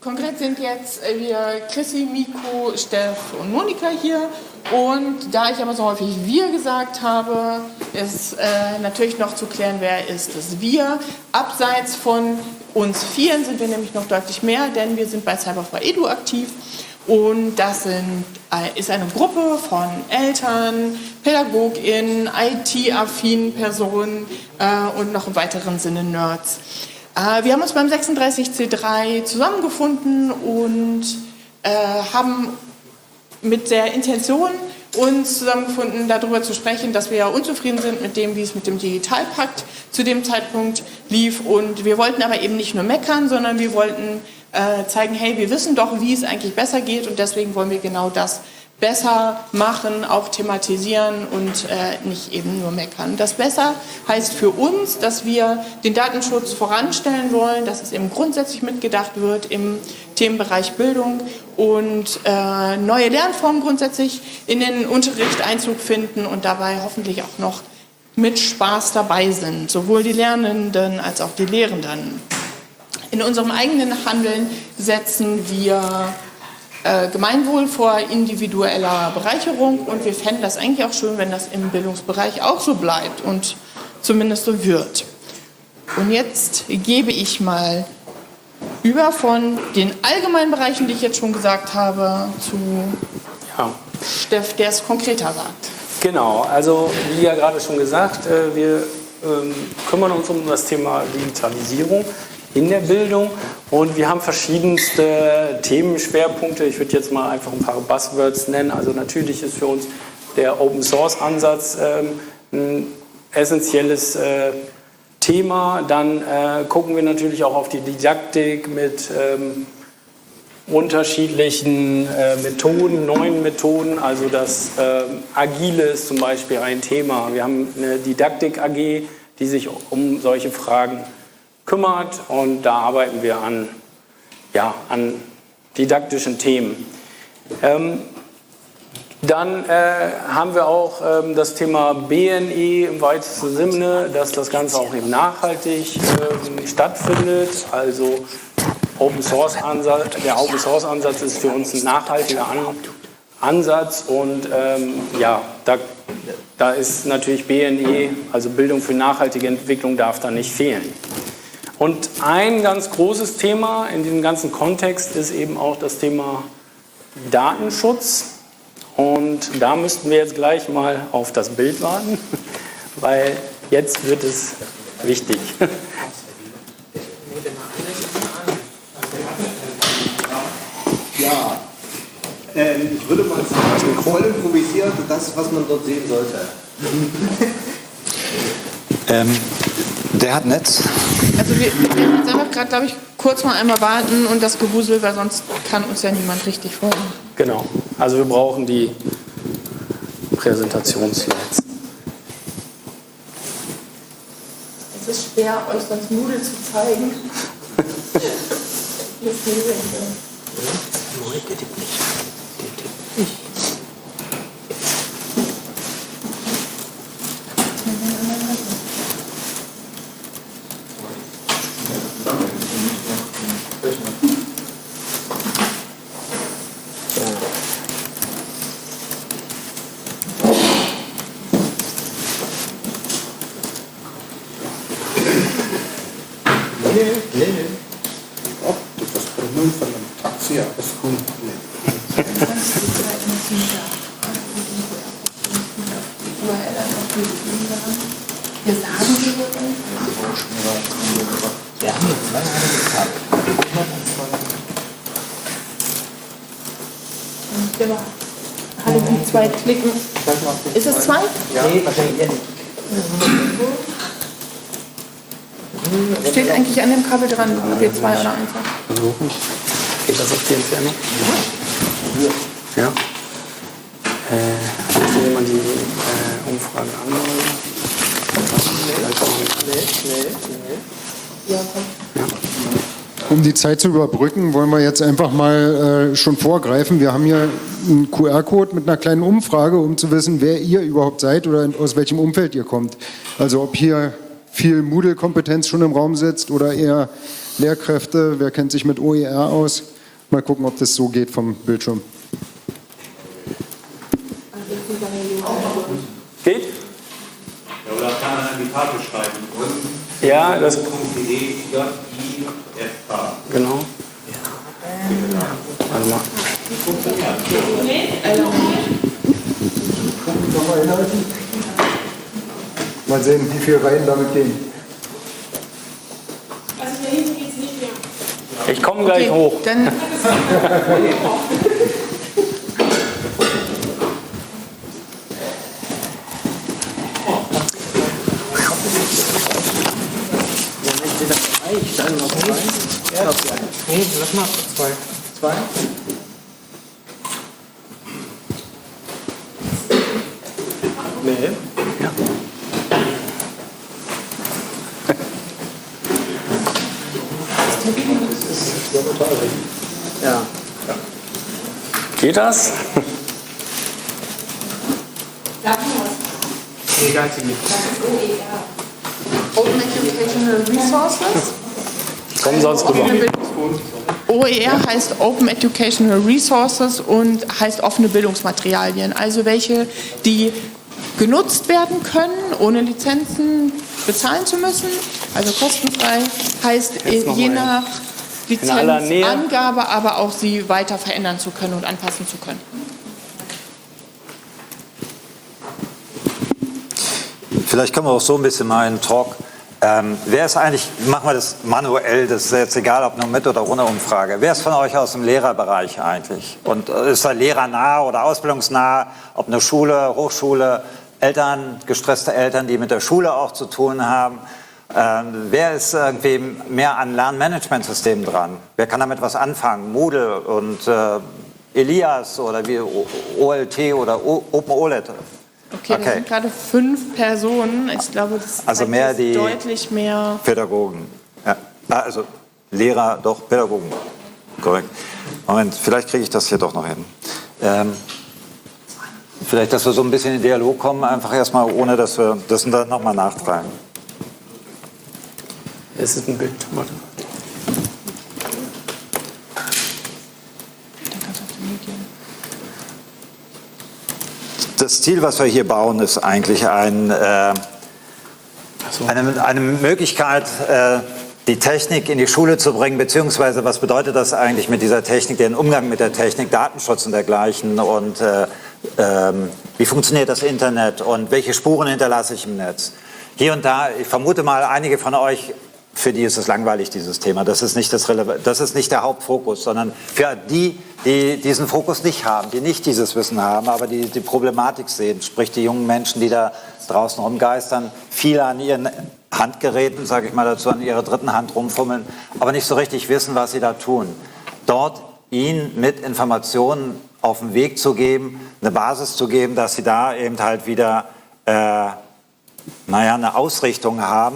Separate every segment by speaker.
Speaker 1: Konkret sind jetzt wir Chrissy, Miko, Steff und Monika hier. Und da ich aber so häufig wir gesagt habe, ist natürlich noch zu klären, wer ist das wir. Abseits von uns Vieren sind wir nämlich noch deutlich mehr, denn wir sind bei Cyberfrei-Edu aktiv. Und das ist eine Gruppe von Eltern, PädagogInnen, IT-affinen Personen und noch im weiteren Sinne Nerds. Wir haben uns beim 36C3 zusammengefunden und haben mit der Intention uns zusammengefunden, darüber zu sprechen, dass wir unzufrieden sind mit dem, wie es mit dem Digitalpakt zu dem Zeitpunkt lief. Und wir wollten aber eben nicht nur meckern, sondern wir wollten zeigen, hey, wir wissen doch, wie es eigentlich besser geht und deswegen wollen wir genau das besser machen, auch thematisieren und nicht eben nur meckern. Das besser heißt für uns, dass wir den Datenschutz voranstellen wollen, dass es eben grundsätzlich mitgedacht wird im Themenbereich Bildung und neue Lernformen grundsätzlich in den Unterricht Einzug finden und dabei hoffentlich auch noch mit Spaß dabei sind, sowohl die Lernenden als auch die Lehrenden. In unserem eigenen Handeln setzen wir Gemeinwohl vor individueller Bereicherung und wir fänden das eigentlich auch schön, wenn das im Bildungsbereich auch so bleibt und zumindest so wird. Und jetzt gebe ich mal über von den allgemeinen Bereichen, die ich jetzt schon gesagt habe, zu Steff, der es konkreter sagt.
Speaker 2: Genau, also wie ja gerade schon gesagt, wir kümmern uns um das Thema Digitalisierung in der Bildung und wir haben verschiedenste Themenschwerpunkte. Ich würde jetzt mal einfach ein paar Buzzwords nennen. Also natürlich ist für uns der Open-Source-Ansatz ein essentielles Thema. Dann gucken wir natürlich auch auf die Didaktik mit unterschiedlichen Methoden, neuen Methoden. Also das Agile ist zum Beispiel ein Thema. Wir haben eine Didaktik-AG, die sich um solche Fragen kümmert und da arbeiten wir an didaktischen Themen. Dann haben wir auch das Thema BNE im weitesten Sinne, dass das Ganze auch eben nachhaltig stattfindet. Also der Open Source Ansatz ist für uns ein nachhaltiger Ansatz und da ist natürlich BNE, also Bildung für nachhaltige Entwicklung, darf da nicht fehlen. Und ein ganz großes Thema in diesem ganzen Kontext ist eben auch das Thema Datenschutz. Und da müssten wir jetzt gleich mal auf das Bild warten, weil jetzt wird es wichtig.
Speaker 3: Ja, ich würde mal sagen, voll improvisiert, das, was man dort sehen sollte.
Speaker 4: Der hat Netz.
Speaker 1: Also wir werden jetzt einfach gerade, glaube ich, kurz mal einmal warten und das Gewusel, weil sonst kann uns ja niemand richtig folgen.
Speaker 2: Genau, also wir brauchen die Präsentationsslides.
Speaker 1: Es ist schwer, euch sonst Moodle zu zeigen.
Speaker 3: Oh, das ist das Problem von einem Taxi, ja, das ist gut.
Speaker 1: Wir sagen die
Speaker 4: Wir haben jetzt 2
Speaker 1: Genau. Alle die 2 klicken. Ist es 2?
Speaker 4: Ja. Nee, wahrscheinlich eher nicht.
Speaker 1: Steht eigentlich an dem Kabel dran, B2 oder 1.
Speaker 2: Versuchen. Geht das auf die Entfernung? Ja. Möchte jemand die Umfrage anmelden?
Speaker 1: Ja, komm.
Speaker 2: Ja.
Speaker 5: Um die Zeit zu überbrücken, wollen wir jetzt einfach mal schon vorgreifen. Wir haben hier einen QR-Code mit einer kleinen Umfrage, um zu wissen, wer ihr überhaupt seid oder aus welchem Umfeld ihr kommt. Also ob hier viel Moodle-Kompetenz schon im Raum sitzt oder eher Lehrkräfte, wer kennt sich mit OER aus? Mal gucken, ob das so geht vom Bildschirm.
Speaker 2: Geht?
Speaker 3: Ja, oder kann man an die Tafel schreiben?
Speaker 2: Ja, das. Genau. Warte mal.
Speaker 5: Mal sehen, wie viele Reihen damit gehen.
Speaker 6: Also hier hinten geht es nicht mehr.
Speaker 2: Ich komme gleich
Speaker 1: Okay,
Speaker 2: hoch.
Speaker 1: Dann
Speaker 2: Nee, lass mal. Zwei. Nee. Ja. Ja. Geht das? Nee, ganz nicht.
Speaker 1: Open Educational Resources.
Speaker 2: Komm sonst rüber.
Speaker 1: OER heißt Open Educational Resources und heißt offene Bildungsmaterialien. Also welche, die genutzt werden können, ohne Lizenzen bezahlen zu müssen. Also kostenfrei heißt
Speaker 2: Jetzt noch
Speaker 1: je
Speaker 2: mal
Speaker 1: nach
Speaker 2: In aller Nähe.
Speaker 1: Lizenzangabe, aber auch sie weiter verändern zu können und anpassen zu können.
Speaker 4: Vielleicht können wir auch so ein bisschen mal einen Talk. Wer ist eigentlich, machen wir das manuell, das ist jetzt egal, ob nur mit oder ohne Umfrage. Wer ist von euch aus dem Lehrerbereich eigentlich? Und ist er lehrernah oder ausbildungsnah? Ob eine Schule, Hochschule, Eltern, gestresste Eltern, die mit der Schule auch zu tun haben? Wer ist irgendwie mehr an Lernmanagementsystemen dran? Wer kann damit was anfangen? Moodle und Elias oder wie OLT oder OpenOLED?
Speaker 1: Okay, das sind gerade 5 Personen. Ich glaube, das
Speaker 4: Also
Speaker 1: zeigt
Speaker 4: mehr
Speaker 1: jetzt
Speaker 4: die
Speaker 1: deutlich mehr.
Speaker 4: Pädagogen. Ja. Also Lehrer, doch, Pädagogen. Korrekt. Moment, vielleicht kriege ich das hier doch noch hin. Vielleicht, dass wir so ein bisschen in Dialog kommen, einfach erstmal, ohne dass wir das dann nochmal nachtragen.
Speaker 2: Es ist ein Bild. Warte.
Speaker 4: Das Ziel, was wir hier bauen, ist eigentlich eine Möglichkeit, die Technik in die Schule zu bringen, beziehungsweise was bedeutet das eigentlich mit dieser Technik, den Umgang mit der Technik, Datenschutz und dergleichen und wie funktioniert das Internet und welche Spuren hinterlasse ich im Netz. Hier und da, ich vermute mal, einige von euch, für die ist es langweilig, dieses Thema. Das ist nicht der Hauptfokus, sondern für die, die diesen Fokus nicht haben, die nicht dieses Wissen haben, aber die die Problematik sehen, sprich die jungen Menschen, die da draußen rumgeistern, viele an ihren Handgeräten, sage ich mal dazu, an ihrer dritten Hand rumfummeln, aber nicht so richtig wissen, was sie da tun. Dort ihnen mit Informationen auf den Weg zu geben, eine Basis zu geben, dass sie da eben halt wieder eine Ausrichtung haben,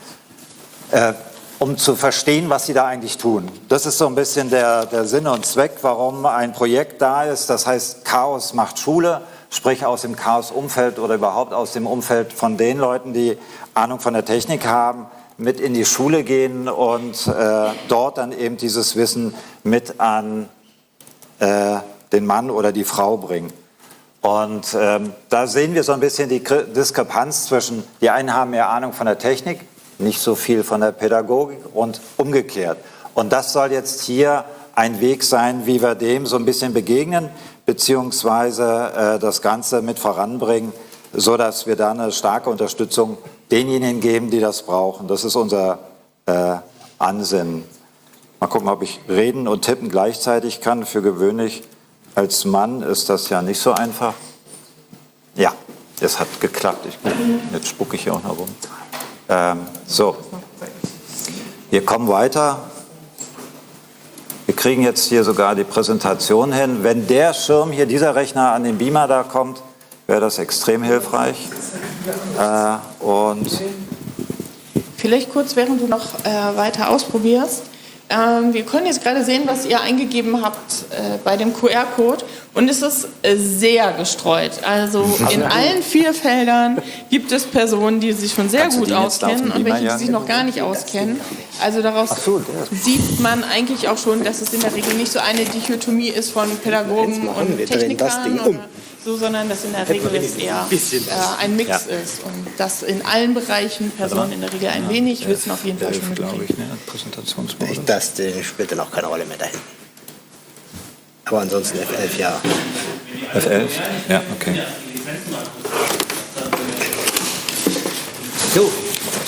Speaker 4: um zu verstehen, was sie da eigentlich tun. Das ist so ein bisschen der Sinn und Zweck, warum ein Projekt da ist. Das heißt, Chaos macht Schule, sprich aus dem Chaos-Umfeld oder überhaupt aus dem Umfeld von den Leuten, die Ahnung von der Technik haben, mit in die Schule gehen und dort dann eben dieses Wissen mit an den Mann oder die Frau bringen. Und da sehen wir so ein bisschen die Diskrepanz zwischen, die einen haben mehr Ahnung von der Technik, nicht so viel von der Pädagogik und umgekehrt. Und das soll jetzt hier ein Weg sein, wie wir dem so ein bisschen begegnen, beziehungsweise das Ganze mit voranbringen, sodass wir da eine starke Unterstützung denjenigen geben, die das brauchen. Das ist unser Ansinnen. Mal gucken, ob ich reden und tippen gleichzeitig kann. Für gewöhnlich als Mann ist das ja nicht so einfach. Ja, es hat geklappt. Jetzt spucke ich hier auch noch rum. So, wir kommen weiter. Wir kriegen jetzt hier sogar die Präsentation hin. Wenn der Schirm hier, dieser Rechner an den Beamer da kommt, wäre das extrem hilfreich. Und
Speaker 1: Vielleicht kurz, während du noch weiter ausprobierst. Wir können jetzt gerade sehen, was ihr eingegeben habt bei dem QR-Code. Und es ist sehr gestreut. Also in allen 4 Feldern gibt es Personen, die sich schon sehr gut auskennen und welche, die sich noch gar nicht auskennen. Also daraus sieht man eigentlich auch schon, dass es in der Regel nicht so eine Dichotomie ist von Pädagogen und Technikern oder so, sondern dass in der Regel es eher ein Mix ist. Und dass in allen Bereichen Personen in der Regel ein wenig wissen, auf jeden Fall schon mitbringen.
Speaker 3: Das spielt dann auch keine Rolle mehr dahin. Aber ansonsten F11, ja.
Speaker 4: F11? Ja, okay.
Speaker 3: So.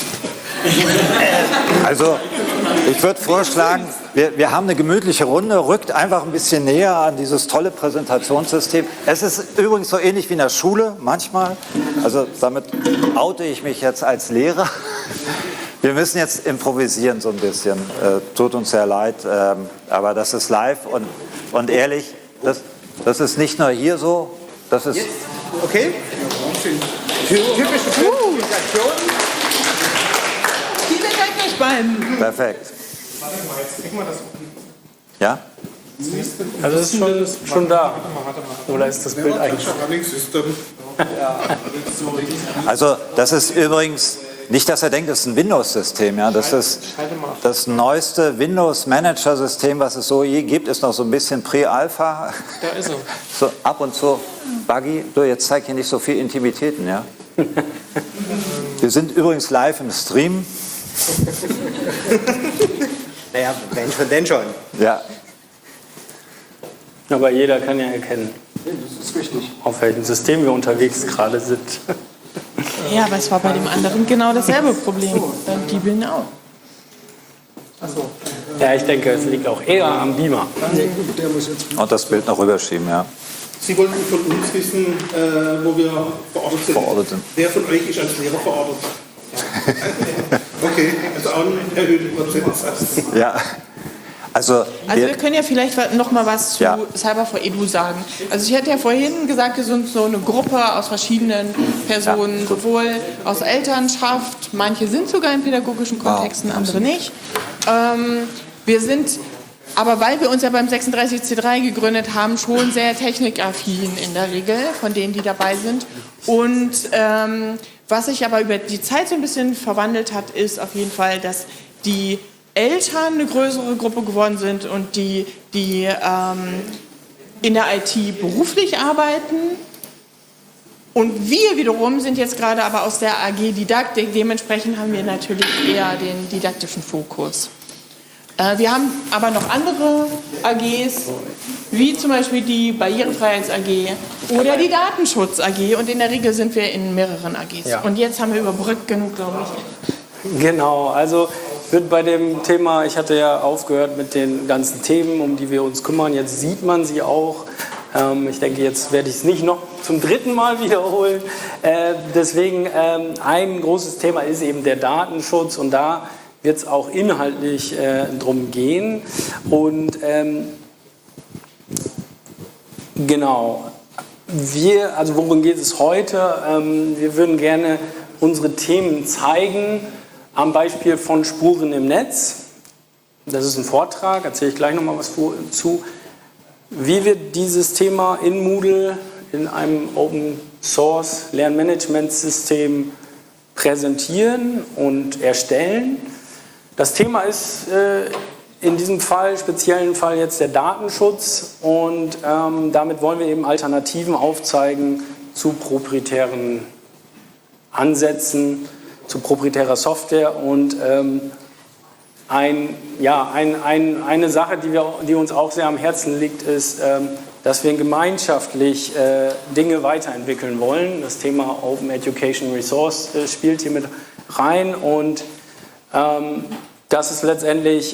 Speaker 4: Also, ich würde vorschlagen, wir haben eine gemütliche Runde, rückt einfach ein bisschen näher an dieses tolle Präsentationssystem. Es ist übrigens so ähnlich wie in der Schule manchmal. Also damit oute ich mich jetzt als Lehrer. Wir müssen jetzt improvisieren so ein bisschen. Tut uns sehr leid, aber das ist live und ehrlich, das ist nicht nur hier so, das ist...
Speaker 3: Okay. Typische Improvisation.
Speaker 1: Vielen Dank euch beiden.
Speaker 4: Perfekt. Ja?
Speaker 2: Also es ist schon da. Oder ist das Bild eigentlich?
Speaker 4: Also das ist übrigens, nicht, dass er denkt, das ist ein Windows-System. Ja? Das ist das neueste Windows-Manager-System, was es so je gibt, ist noch so ein bisschen Pre-Alpha.
Speaker 2: Da ist er.
Speaker 4: So ab und zu. Buggy, du, jetzt zeig hier nicht so viel Intimitäten, ja? Wir sind übrigens live im Stream.
Speaker 3: Naja, wenn schon, denn schon.
Speaker 4: Ja.
Speaker 2: Aber jeder kann ja erkennen, auf welchem System wir unterwegs gerade sind.
Speaker 1: Ja, aber es war bei dem anderen genau dasselbe Problem. Beim Diebeln auch.
Speaker 2: Ja, ich denke, es liegt auch eher am Beamer.
Speaker 4: Und das Bild noch rüberschieben, ja.
Speaker 6: Sie wollten von uns wissen, wo wir verortet sind. Wer von euch ist als Lehrer verortet? Okay, also auch ein erhöhter Prozentsatz.
Speaker 4: Ja. Also
Speaker 1: wir können ja vielleicht noch mal was zu Cyber for Edu sagen. Also ich hatte ja vorhin gesagt, wir sind so eine Gruppe aus verschiedenen Personen, sowohl aus Elternschaft, manche sind sogar in pädagogischen Kontexten, andere nicht. Wir sind, aber weil wir uns ja beim 36C3 gegründet haben, schon sehr technikaffin in der Regel, von denen, die dabei sind. Und was sich aber über die Zeit so ein bisschen verwandelt hat, ist auf jeden Fall, dass die Eltern eine größere Gruppe geworden sind und die in der IT beruflich arbeiten. Und wir wiederum sind jetzt gerade aber aus der AG Didaktik, dementsprechend haben wir natürlich eher den didaktischen Fokus. Wir haben aber noch andere AGs, wie zum Beispiel die Barrierefreiheits-AG oder die Datenschutz-AG. Und in der Regel sind wir in mehreren AGs.
Speaker 2: Ja.
Speaker 1: Und jetzt haben wir überbrückt genug, glaube ich.
Speaker 2: Genau, also wird bei dem Thema, ich hatte ja aufgehört mit den ganzen Themen, um die wir uns kümmern. Jetzt sieht man sie auch. Ich denke, jetzt werde ich es nicht noch zum 3. Mal wiederholen. Deswegen ein großes Thema ist eben der Datenschutz und da wird es auch inhaltlich drum gehen. Und genau, also worum geht es heute? Wir würden gerne unsere Themen zeigen am Beispiel von Spuren im Netz. Das ist ein Vortrag, erzähle ich gleich nochmal was zu. Wie wir dieses Thema in Moodle, in einem Open Source Lernmanagementsystem präsentieren und erstellen. Das Thema ist in diesem speziellen Fall jetzt der Datenschutz und damit wollen wir eben Alternativen aufzeigen zu proprietären Ansätzen, zu proprietärer Software und eine Sache, die uns auch sehr am Herzen liegt, ist, dass wir gemeinschaftlich Dinge weiterentwickeln wollen. Das Thema Open Education Resource spielt hier mit rein und das ist letztendlich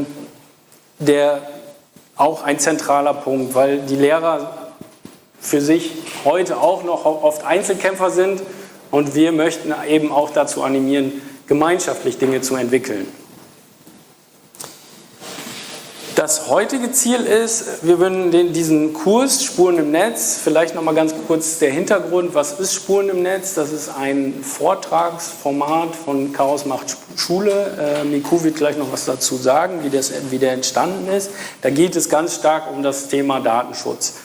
Speaker 2: auch ein zentraler Punkt, weil die Lehrer für sich heute auch noch oft Einzelkämpfer sind und wir möchten eben auch dazu animieren, gemeinschaftlich Dinge zu entwickeln. Das heutige Ziel ist, wir würden diesen Kurs Spuren im Netz, vielleicht noch mal ganz kurz der Hintergrund, was ist Spuren im Netz? Das ist ein Vortragsformat von Chaos macht Schule. Miku wird gleich noch was dazu sagen, wie der entstanden ist. Da geht es ganz stark um das Thema Datenschutz.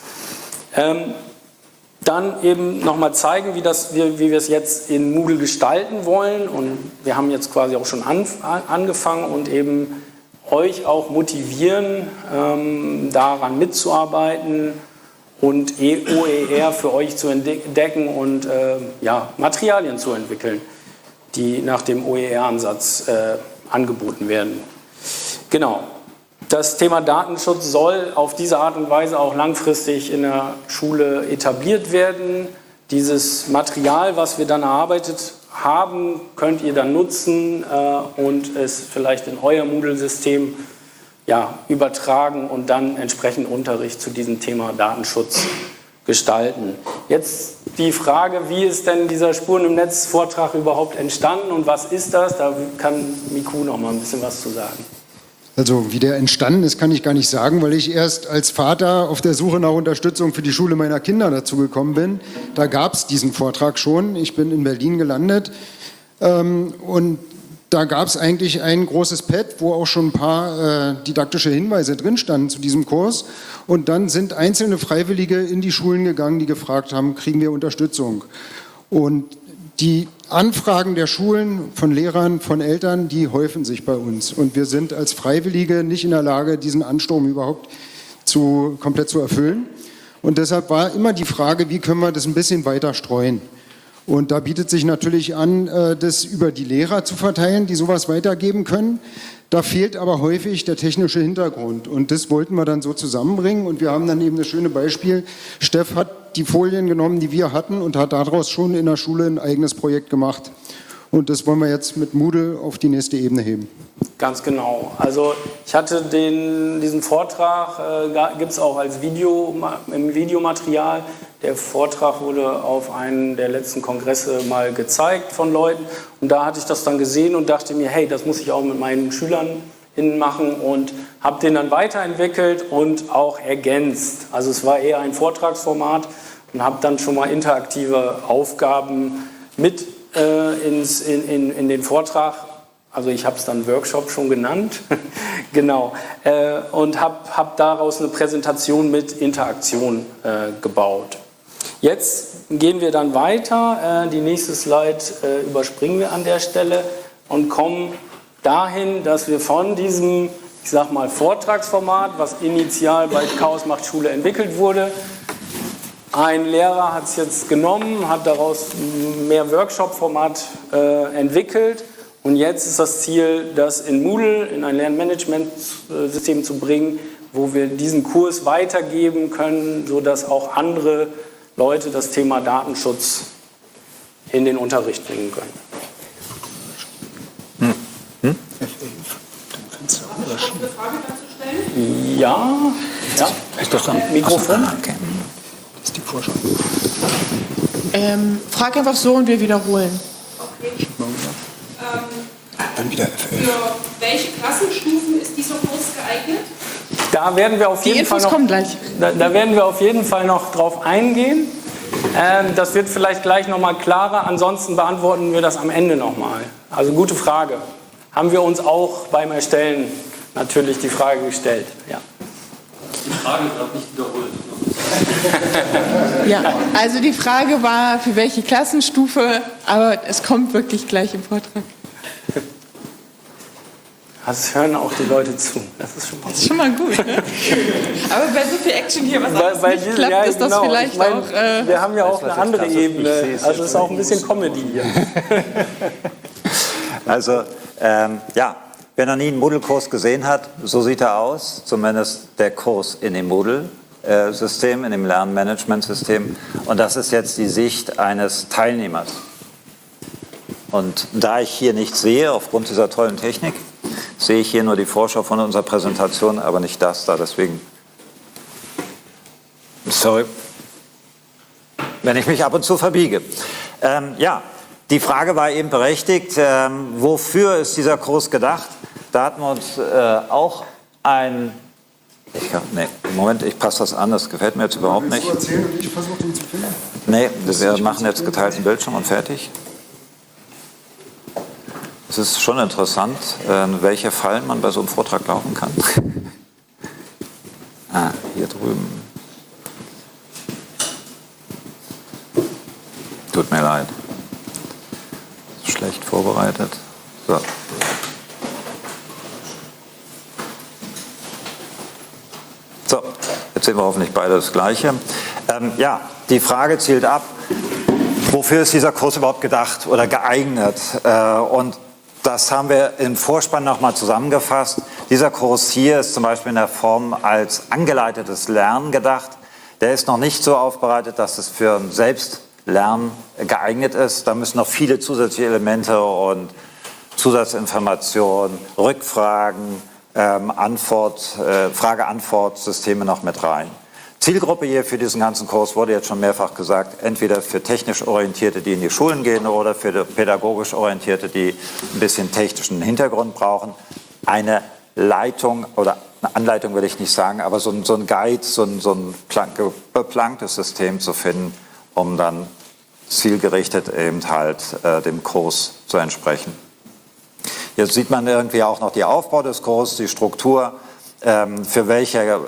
Speaker 2: Dann eben nochmal zeigen, wie wir es jetzt in Moodle gestalten wollen. Und wir haben jetzt quasi auch schon angefangen und eben euch auch motivieren, daran mitzuarbeiten und OER für euch zu entdecken und Materialien zu entwickeln, die nach dem OER-Ansatz angeboten werden. Genau. Das Thema Datenschutz soll auf diese Art und Weise auch langfristig in der Schule etabliert werden. Dieses Material, was wir dann erarbeitet haben, könnt ihr dann nutzen und es vielleicht in euer Moodle-System übertragen und dann entsprechend Unterricht zu diesem Thema Datenschutz gestalten. Jetzt die Frage, wie ist denn dieser Spuren im Netz Vortrag überhaupt entstanden und was ist das? Da kann Miku noch mal ein bisschen was zu sagen.
Speaker 5: Also wie der entstanden ist, kann ich gar nicht sagen, weil ich erst als Vater auf der Suche nach Unterstützung für die Schule meiner Kinder dazu gekommen bin. Da gab es diesen Vortrag schon. Ich bin in Berlin gelandet und da gab es eigentlich ein großes Pad, wo auch schon ein paar didaktische Hinweise drin standen zu diesem Kurs. Und dann sind einzelne Freiwillige in die Schulen gegangen, die gefragt haben, kriegen wir Unterstützung? Und die Anfragen der Schulen, von Lehrern, von Eltern, die häufen sich bei uns. Und wir sind als Freiwillige nicht in der Lage, diesen Ansturm überhaupt komplett zu erfüllen. Und deshalb war immer die Frage, wie können wir das ein bisschen weiter streuen? Und da bietet sich natürlich an, das über die Lehrer zu verteilen, die sowas weitergeben können. Da fehlt aber häufig der technische Hintergrund. Und das wollten wir dann so zusammenbringen. Und wir haben dann eben das schöne Beispiel. Steff hat die Folien genommen, die wir hatten, und hat daraus schon in der Schule ein eigenes Projekt gemacht. Und das wollen wir jetzt mit Moodle auf die nächste Ebene heben.
Speaker 2: Ganz genau. Also ich hatte diesen Vortrag, gibt es auch als Videomaterial. Der Vortrag wurde auf einem der letzten Kongresse mal gezeigt von Leuten. Und da hatte ich das dann gesehen und dachte mir, hey, das muss ich auch mit meinen Schülern machen und habe den dann weiterentwickelt und auch ergänzt. Also es war eher ein Vortragsformat und habe dann schon mal interaktive Aufgaben mit in den Vortrag, also ich habe es dann Workshop schon genannt, genau, und habe daraus eine Präsentation mit Interaktion gebaut. Jetzt gehen wir dann weiter, die nächste Slide überspringen wir an der Stelle und kommen dahin, dass wir von diesem, ich sag mal, Vortragsformat, was initial bei Chaos macht Schule entwickelt wurde, ein Lehrer hat es jetzt genommen, hat daraus mehr Workshop-Format entwickelt und jetzt ist das Ziel, das in Moodle, in ein Lernmanagementsystem zu bringen, wo wir diesen Kurs weitergeben können, sodass auch andere Leute das Thema Datenschutz in den Unterricht bringen können.
Speaker 7: Kannst du auch eine Frage dazu stellen?
Speaker 2: Ja. Mikrofon.
Speaker 5: Das ist die Vorschau.
Speaker 1: Frag einfach so und wir wiederholen.
Speaker 7: Okay.
Speaker 5: Dann wieder FL.
Speaker 7: Für welche Klassenstufen ist dieser Kurs geeignet?
Speaker 2: Da werden wir auf jeden Fall noch, da werden wir auf jeden Fall noch drauf eingehen. Das wird vielleicht gleich noch mal klarer. Ansonsten beantworten wir das am Ende noch mal. Also gute Frage. Haben wir uns auch beim Erstellen natürlich die Frage gestellt. Ja.
Speaker 8: Die Frage darf nicht wiederholt.
Speaker 1: Ja, also die Frage war, für welche Klassenstufe, aber es kommt wirklich gleich im Vortrag.
Speaker 2: Das hören auch die Leute zu. Das ist schon mal
Speaker 1: gut. Ne? Aber bei so viel Action hier, was alles nicht klappt,
Speaker 2: ja,
Speaker 1: ist das
Speaker 2: genau.
Speaker 1: vielleicht auch...
Speaker 2: wir haben ja auch eine andere Ebene. Also es ist auch ein bisschen Comedy hier.
Speaker 4: Also, wer noch nie einen Moodle-Kurs gesehen hat, so sieht er aus. Zumindest der Kurs in dem Moodle-System, in dem Lernmanagementsystem. Und das ist jetzt die Sicht eines Teilnehmers. Und da ich hier nichts sehe, aufgrund dieser tollen Technik, sehe ich hier nur die Vorschau von unserer Präsentation, aber nicht das da, deswegen. Sorry, wenn ich mich ab und zu verbiege. Die Frage war eben berechtigt, wofür ist dieser Kurs gedacht? Da hatten wir uns auch ein Moment, ich passe das an, das gefällt mir jetzt überhaupt nicht.
Speaker 5: Willst du erzählen und ich versuche den zu finden?
Speaker 4: Nee, wir machen jetzt geteilten Bildschirm und fertig. Es ist schon interessant, welche Fallen man bei so einem Vortrag laufen kann. Hier drüben. Tut mir leid. Schlecht vorbereitet. So. So, jetzt sehen wir hoffentlich beide das Gleiche. Ja, die Frage zielt ab, wofür ist dieser Kurs überhaupt gedacht oder geeignet? Und das haben wir im Vorspann nochmal zusammengefasst. Dieser Kurs hier ist zum Beispiel in der Form als angeleitetes Lernen gedacht. Der ist noch nicht so aufbereitet, dass es für ein Selbstlernen geeignet ist. Da müssen noch viele zusätzliche Elemente und Zusatzinformationen, Rückfragen, Frage-Antwort-Systeme noch mit rein. Zielgruppe hier für diesen ganzen Kurs wurde jetzt schon mehrfach gesagt, entweder für technisch Orientierte, die in die Schulen gehen, oder für pädagogisch Orientierte, die ein bisschen technischen Hintergrund brauchen. Eine Leitung oder eine Anleitung will ich nicht sagen, aber so ein Guide, so ein beplanktes System zu finden, um dann zielgerichtet eben halt dem Kurs zu entsprechen. Jetzt sieht man irgendwie auch noch die Aufbau des Kurses, die Struktur, für welche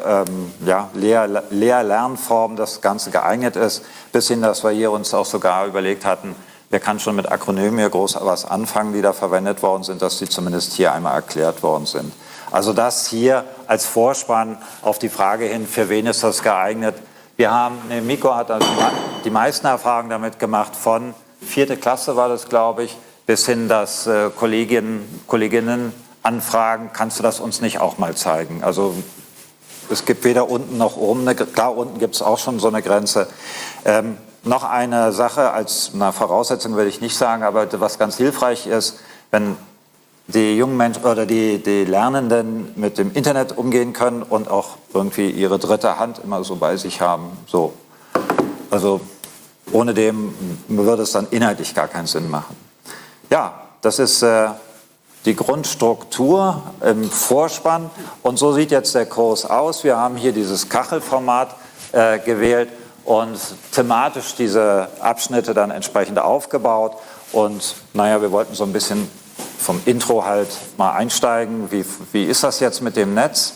Speaker 4: Lehr-Lernform das Ganze geeignet ist, bis hin, dass wir hier uns auch sogar überlegt hatten, wer kann schon mit Akronymen hier groß was anfangen, die da verwendet worden sind, dass die zumindest hier einmal erklärt worden sind. Also das hier als Vorspann auf die Frage hin, für wen ist das geeignet? Miko hat also die meisten Erfahrungen damit gemacht, von 4. Klasse war das, glaube ich, bis hin, dass Kolleginnen anfragen, kannst du das uns nicht auch mal zeigen? Also es gibt weder unten noch oben, klar, unten gibt es auch schon so eine Grenze. Noch eine Sache als Voraussetzung will ich nicht sagen, aber was ganz hilfreich ist, wenn die jungen Menschen oder die Lernenden mit dem Internet umgehen können und auch irgendwie ihre dritte Hand immer so bei sich haben. So. Also ohne dem würde es dann inhaltlich gar keinen Sinn machen. Ja, das ist die Grundstruktur im Vorspann und so sieht jetzt der Kurs aus. Wir haben hier dieses Kachelformat gewählt und thematisch diese Abschnitte dann entsprechend aufgebaut und naja, wir wollten so ein bisschen vom Intro halt mal einsteigen, wie ist das jetzt mit dem Netz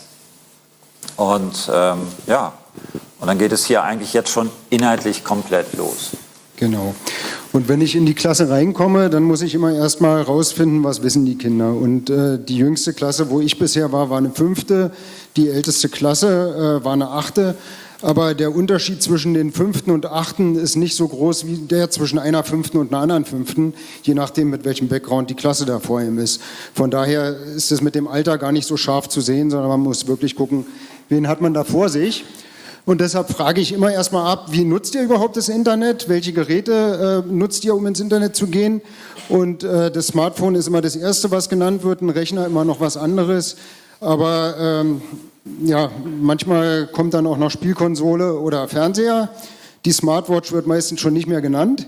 Speaker 4: und ja, und dann geht es hier eigentlich jetzt schon inhaltlich komplett los.
Speaker 5: Genau. Und wenn ich in die Klasse reinkomme, dann muss ich immer erstmal rausfinden, was wissen die Kinder. Und die jüngste Klasse, wo ich bisher war eine 5. Die älteste Klasse war eine 8. Aber der Unterschied zwischen den 5. und 8. ist nicht so groß wie der zwischen einer 5. und einer anderen 5., je nachdem, mit welchem Background die Klasse da vor ihm ist. Von daher ist es mit dem Alter gar nicht so scharf zu sehen, sondern man muss wirklich gucken, wen hat man da vor sich. Und deshalb frage ich immer erstmal ab, wie nutzt ihr überhaupt das Internet? Welche Geräte nutzt ihr, um ins Internet zu gehen? Und das Smartphone ist immer das Erste, was genannt wird, ein Rechner immer noch was anderes. Aber ja, manchmal kommt dann auch noch Spielkonsole oder Fernseher. Die Smartwatch wird meistens schon nicht mehr genannt.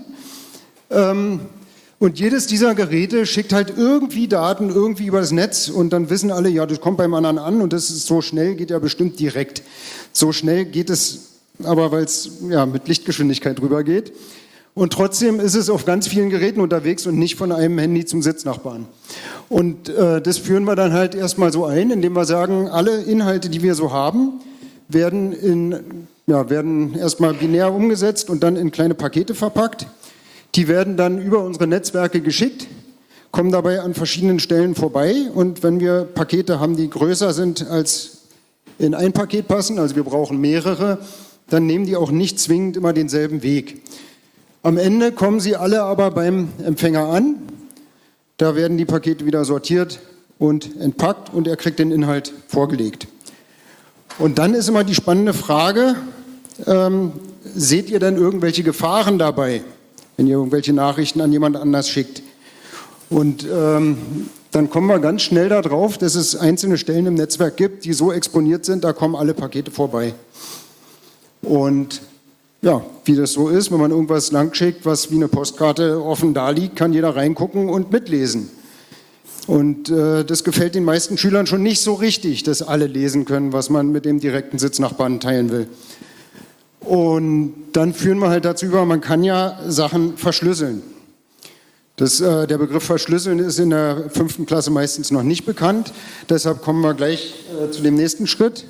Speaker 5: Und jedes dieser Geräte schickt halt irgendwie Daten irgendwie über das Netz und dann wissen alle, ja, das kommt beim anderen an und das ist so schnell, geht ja bestimmt direkt. So schnell geht es aber, weil es ja mit Lichtgeschwindigkeit drüber geht. Und trotzdem ist es auf ganz vielen Geräten unterwegs und nicht von einem Handy zum Sitznachbarn. Und das führen wir dann halt erstmal so ein, indem wir sagen, alle Inhalte, die wir so haben, werden erstmal binär umgesetzt und dann in kleine Pakete verpackt. Die werden dann über unsere Netzwerke geschickt, kommen dabei an verschiedenen Stellen vorbei. Und wenn wir Pakete haben, die größer sind als in ein Paket passen, also wir brauchen mehrere, dann nehmen die auch nicht zwingend immer denselben Weg. Am Ende kommen sie alle aber beim Empfänger an. Da werden die Pakete wieder sortiert und entpackt und er kriegt den Inhalt vorgelegt. Und dann ist immer die spannende Frage, seht ihr denn irgendwelche Gefahren dabei, wenn ihr irgendwelche Nachrichten an jemand anders schickt? Und dann kommen wir ganz schnell darauf, dass es einzelne Stellen im Netzwerk gibt, die so exponiert sind, da kommen alle Pakete vorbei. Und ja, wie das so ist, wenn man irgendwas langschickt, was wie eine Postkarte offen da liegt, kann jeder reingucken und mitlesen. Und das gefällt den meisten Schülern schon nicht so richtig, dass alle lesen können, was man mit dem direkten Sitznachbarn teilen will. Und dann führen wir halt dazu über, man kann ja Sachen verschlüsseln. Der Begriff verschlüsseln ist in der 5. Klasse meistens noch nicht bekannt. Deshalb kommen wir gleich zu dem nächsten Schritt.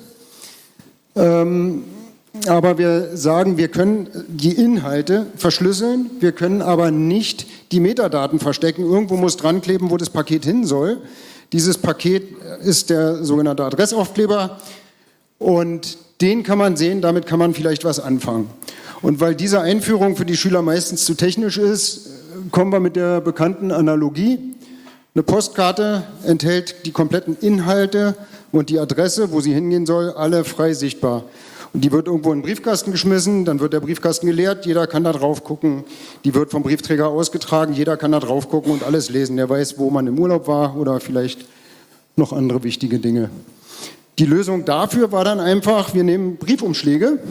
Speaker 5: Aber wir sagen, wir können die Inhalte verschlüsseln, wir können aber nicht die Metadaten verstecken. Irgendwo muss dran kleben, wo das Paket hin soll. Dieses Paket ist der sogenannte Adressaufkleber und den kann man sehen, damit kann man vielleicht was anfangen. Und weil diese Einführung für die Schüler meistens zu technisch ist, kommen wir mit der bekannten Analogie. Eine Postkarte enthält die kompletten Inhalte und die Adresse, wo sie hingehen soll, alle frei sichtbar. Und die wird irgendwo in den Briefkasten geschmissen, dann wird der Briefkasten geleert, jeder kann da drauf gucken. Die wird vom Briefträger ausgetragen, jeder kann da drauf gucken und alles lesen. Der weiß, wo man im Urlaub war oder vielleicht noch andere wichtige Dinge. Die Lösung dafür war dann einfach, wir nehmen Briefumschläge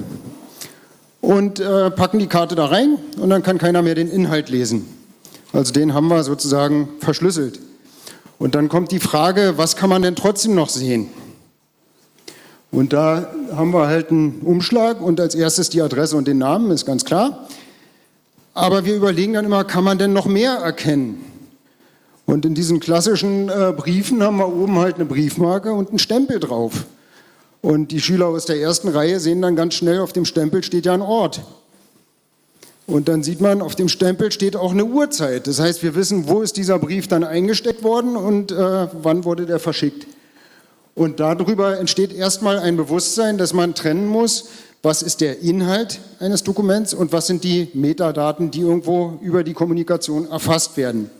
Speaker 5: und packen die Karte da rein und dann kann keiner mehr den Inhalt lesen. Also den haben wir sozusagen verschlüsselt. Und dann kommt die Frage, was kann man denn trotzdem noch sehen? Und da haben wir halt einen Umschlag und als erstes die Adresse und den Namen, ist ganz klar. Aber wir überlegen dann immer, kann man denn noch mehr erkennen? Und in diesen klassischen Briefen haben wir oben halt eine Briefmarke und einen Stempel drauf. Und die Schüler aus der ersten Reihe sehen dann ganz schnell, auf dem Stempel steht ja ein Ort. Und dann sieht man, auf dem Stempel steht auch eine Uhrzeit. Das heißt, wir wissen, wo ist dieser Brief dann eingesteckt worden und wann wurde der verschickt. Und darüber entsteht erstmal ein Bewusstsein, dass man trennen muss, was ist der Inhalt eines Dokuments und was sind die Metadaten, die irgendwo über die Kommunikation erfasst werden.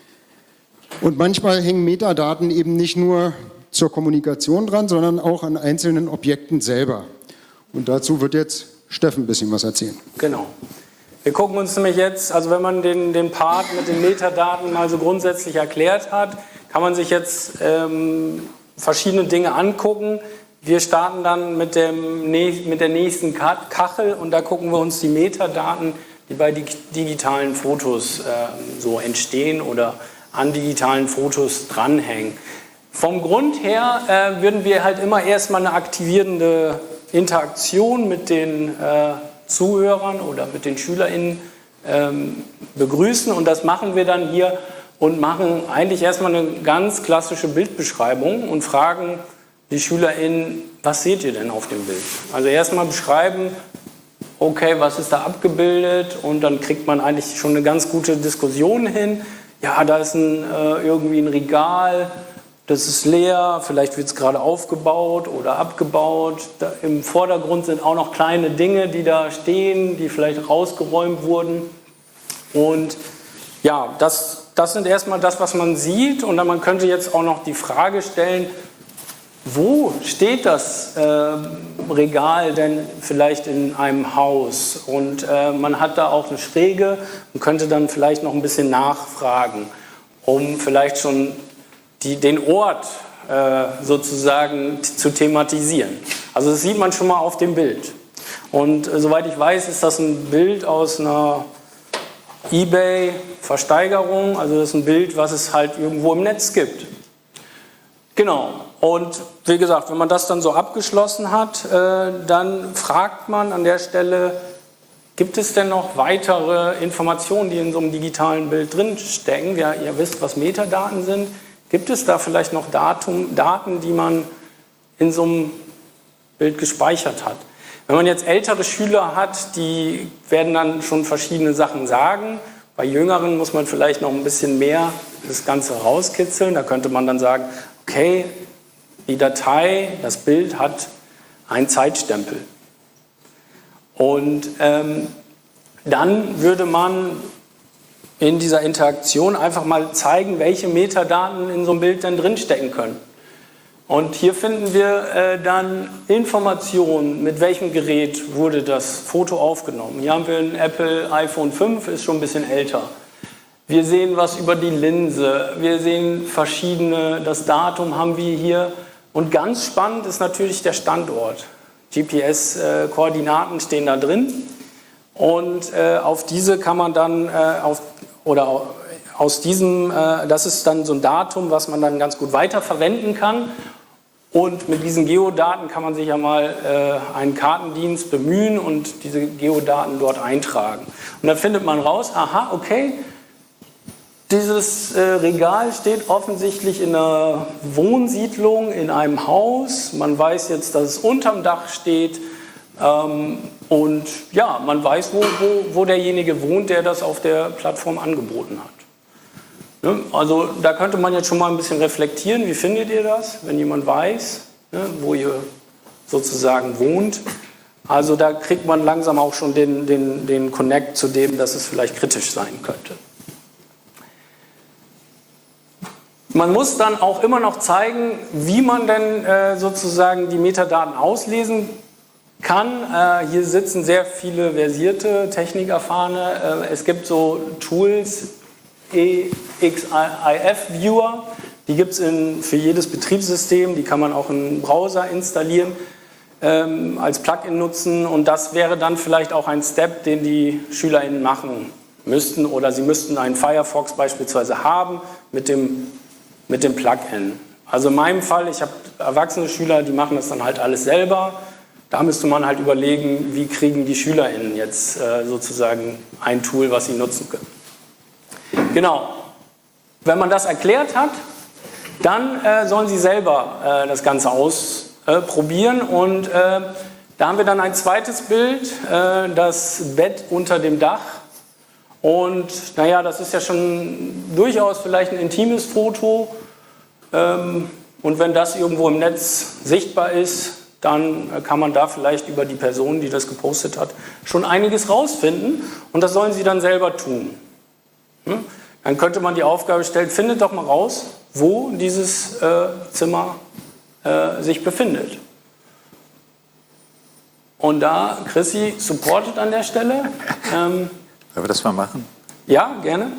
Speaker 5: Und manchmal hängen Metadaten eben nicht nur zur Kommunikation dran, sondern auch an einzelnen Objekten selber. Und dazu wird jetzt Steffen ein bisschen was erzählen.
Speaker 2: Genau. Wir gucken uns nämlich jetzt, also wenn man den Part mit den Metadaten mal so grundsätzlich erklärt hat, kann man sich jetzt verschiedene Dinge angucken. Wir starten dann mit der nächsten Kachel und da gucken wir uns die Metadaten, die bei digitalen Fotos so entstehen oder an digitalen Fotos dranhängen. Vom Grund her würden wir halt immer erstmal eine aktivierende Interaktion mit den Zuhörern oder mit den SchülerInnen begrüßen und das machen wir dann hier und machen eigentlich erstmal eine ganz klassische Bildbeschreibung und fragen die SchülerInnen, was seht ihr denn auf dem Bild? Also erstmal beschreiben, okay, was ist da abgebildet und dann kriegt man eigentlich schon eine ganz gute Diskussion hin. Ja, da ist irgendwie ein Regal, das ist leer, vielleicht wird es gerade aufgebaut oder abgebaut. Da im Vordergrund sind auch noch kleine Dinge, die da stehen, die vielleicht rausgeräumt wurden. Und ja, das sind erstmal das, was man sieht. Und dann man könnte jetzt auch noch die Frage stellen, wo steht das Regal denn vielleicht in einem Haus? Und man hat da auch eine Schräge und könnte dann vielleicht noch ein bisschen nachfragen, um vielleicht schon den Ort sozusagen zu thematisieren. Also das sieht man schon mal auf dem Bild. Und soweit ich weiß, ist das ein Bild aus einer eBay-Versteigerung. Also das ist ein Bild, was es halt irgendwo im Netz gibt. Genau. Und wie gesagt, wenn man das dann so abgeschlossen hat, dann fragt man an der Stelle, gibt es denn noch weitere Informationen, die in so einem digitalen Bild drinstecken? Ja, ihr wisst, was Metadaten sind. Gibt es da vielleicht noch Daten, die man in so einem Bild gespeichert hat? Wenn man jetzt ältere Schüler hat, die werden dann schon verschiedene Sachen sagen. Bei Jüngeren muss man vielleicht noch ein bisschen mehr das Ganze rauskitzeln. Da könnte man dann sagen, okay, die Datei, das Bild hat einen Zeitstempel. Und dann würde man in dieser Interaktion einfach mal zeigen, welche Metadaten in so einem Bild denn drinstecken können. Und hier finden wir dann Informationen, mit welchem Gerät wurde das Foto aufgenommen. Hier haben wir ein Apple iPhone 5, ist schon ein bisschen älter. Wir sehen was über die Linse, wir sehen das Datum haben wir hier. Und ganz spannend ist natürlich der Standort. GPS-Koordinaten stehen da das ist dann so ein Datum, was man dann ganz gut weiterverwenden kann. Und mit diesen Geodaten kann man sich ja mal einen Kartendienst bemühen und diese Geodaten dort eintragen. Und dann findet man raus, aha, okay, dieses Regal steht offensichtlich in einer Wohnsiedlung, in einem Haus. Man weiß jetzt, dass es unterm Dach steht. Und ja, man weiß, wo derjenige wohnt, der das auf der Plattform angeboten hat. Ne? Also da könnte man jetzt schon mal ein bisschen reflektieren. Wie findet ihr das, wenn jemand weiß, ne, wo ihr sozusagen wohnt? Also da kriegt man langsam auch schon den Connect zu dem, dass es vielleicht kritisch sein könnte. Man muss dann auch immer noch zeigen, wie man denn sozusagen die Metadaten auslesen kann. Hier sitzen sehr viele versierte, technikerfahrene. Es gibt so Tools, EXIF-Viewer, die gibt es für jedes Betriebssystem, die kann man auch im Browser installieren, als Plugin nutzen und das wäre dann vielleicht auch ein Step, den die SchülerInnen machen müssten oder sie müssten einen Firefox beispielsweise haben mit dem Plugin. Also in meinem Fall, ich habe erwachsene Schüler, die machen das dann halt alles selber. Da müsste man halt überlegen, wie kriegen die SchülerInnen jetzt sozusagen ein Tool, was sie nutzen können. Genau. Wenn man das erklärt hat, dann sollen sie selber das Ganze ausprobieren und da haben wir dann ein zweites Bild, das Bett unter dem Dach. Und naja, das ist ja schon durchaus vielleicht ein intimes Foto. Und wenn das irgendwo im Netz sichtbar ist, dann kann man da vielleicht über die Person, die das gepostet hat, schon einiges rausfinden. Und das sollen sie dann selber tun. Dann könnte man die Aufgabe stellen, findet doch mal raus, wo dieses Zimmer sich befindet. Und da Chrissy supportet an der Stelle.
Speaker 4: Wollen wir das mal machen?
Speaker 2: Ja, gerne.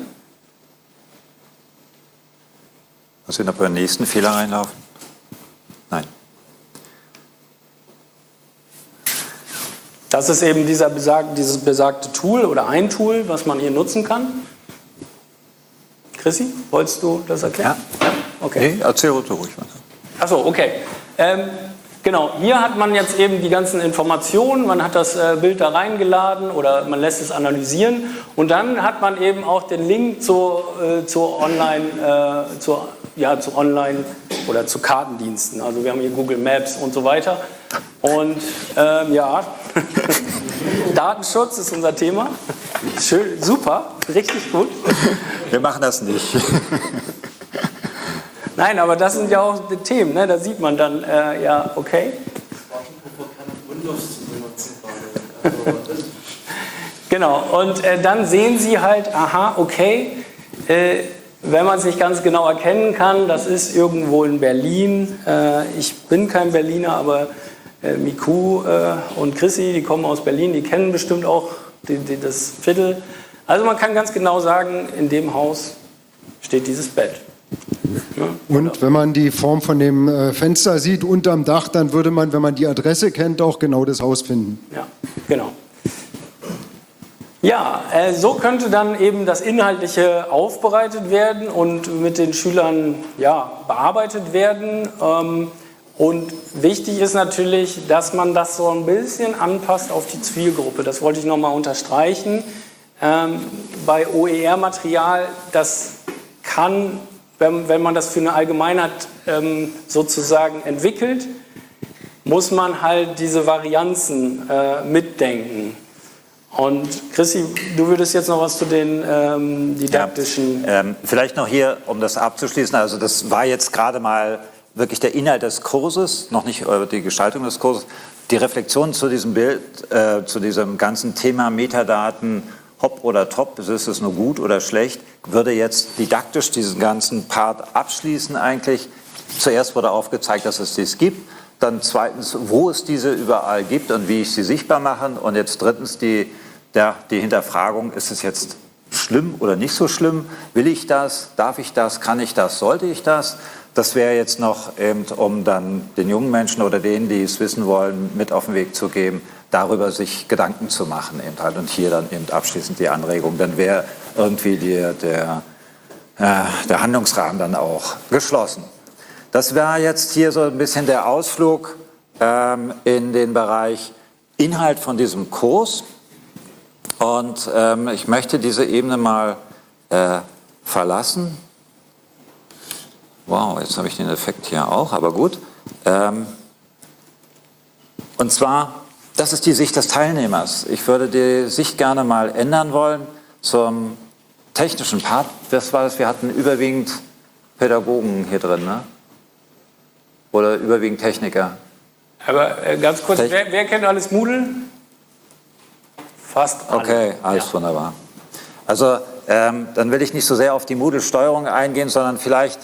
Speaker 4: Muss ich noch beim nächsten Fehler reinlaufen? Nein.
Speaker 2: Das ist eben dieses besagte Tool oder ein Tool, was man hier nutzen kann. Chrissy, wolltest du das erklären?
Speaker 4: Ja.
Speaker 2: Okay.
Speaker 4: Nee, erzähl ruhig was.
Speaker 2: Achso, okay. Genau, hier hat man jetzt eben die ganzen Informationen, man hat das Bild da reingeladen oder man lässt es analysieren und dann hat man eben auch den Link zu Online oder zu Kartendiensten. Also wir haben hier Google Maps und so weiter. Und ja, Datenschutz ist unser Thema. Schön, super, richtig gut.
Speaker 4: Wir machen das nicht.
Speaker 2: Nein, aber das sind ja auch die Themen, ne? Da sieht man dann, ja, okay. Genau, und dann sehen Sie halt, aha, okay, wenn man es nicht ganz genau erkennen kann, das ist irgendwo in Berlin. Ich bin kein Berliner, aber Miku und Chrissy, die kommen aus Berlin, die kennen bestimmt auch das Viertel. Also man kann ganz genau sagen, in dem Haus steht dieses Bett.
Speaker 5: Und wenn man die Form von dem Fenster sieht unterm Dach, dann würde man, wenn man die Adresse kennt, auch genau das Haus finden.
Speaker 2: Ja, genau. Ja, so könnte dann eben das Inhaltliche aufbereitet werden und mit den Schülern bearbeitet werden. Und wichtig ist natürlich, dass man das so ein bisschen anpasst auf die Zielgruppe. Das wollte ich nochmal unterstreichen. Bei OER-Material, das kann, wenn man das für eine Allgemeinheit sozusagen entwickelt, muss man halt diese Varianzen mitdenken. Und Chrissy, du würdest jetzt noch was zu den didaktischen...
Speaker 4: Ja, vielleicht noch hier, um das abzuschließen, also das war jetzt gerade mal wirklich der Inhalt des Kurses, noch nicht die Gestaltung des Kurses. Die Reflexion zu diesem Bild, zu diesem ganzen Thema Metadaten, hopp oder top, ist es nur gut oder schlecht, würde jetzt didaktisch diesen ganzen Part abschließen eigentlich. Zuerst wurde aufgezeigt, dass es dies gibt, dann zweitens, wo es diese überall gibt und wie ich sie sichtbar mache und jetzt drittens die Hinterfragung, ist es jetzt schlimm oder nicht so schlimm, will ich das, darf ich das, kann ich das, sollte ich das? Das wäre jetzt noch, eben, um dann den jungen Menschen oder denen, die es wissen wollen, mit auf den Weg zu geben, darüber sich Gedanken zu machen. Eben halt. Und hier dann eben abschließend die Anregung. Dann wäre irgendwie der Handlungsrahmen dann auch geschlossen. Das war jetzt hier so ein bisschen der Ausflug in den Bereich Inhalt von diesem Kurs. Und ich möchte diese Ebene mal verlassen. Wow, jetzt habe ich den Effekt hier auch, aber gut. Und zwar, das ist die Sicht des Teilnehmers. Ich würde die Sicht gerne mal ändern wollen zum technischen Part. Das war es, wir hatten überwiegend Pädagogen hier drin, ne? Oder überwiegend Techniker.
Speaker 2: Aber ganz kurz, wer kennt alles Moodle? Fast alle.
Speaker 4: Okay, alles wunderbar. Also dann will ich nicht so sehr auf die Moodle-Steuerung eingehen, sondern vielleicht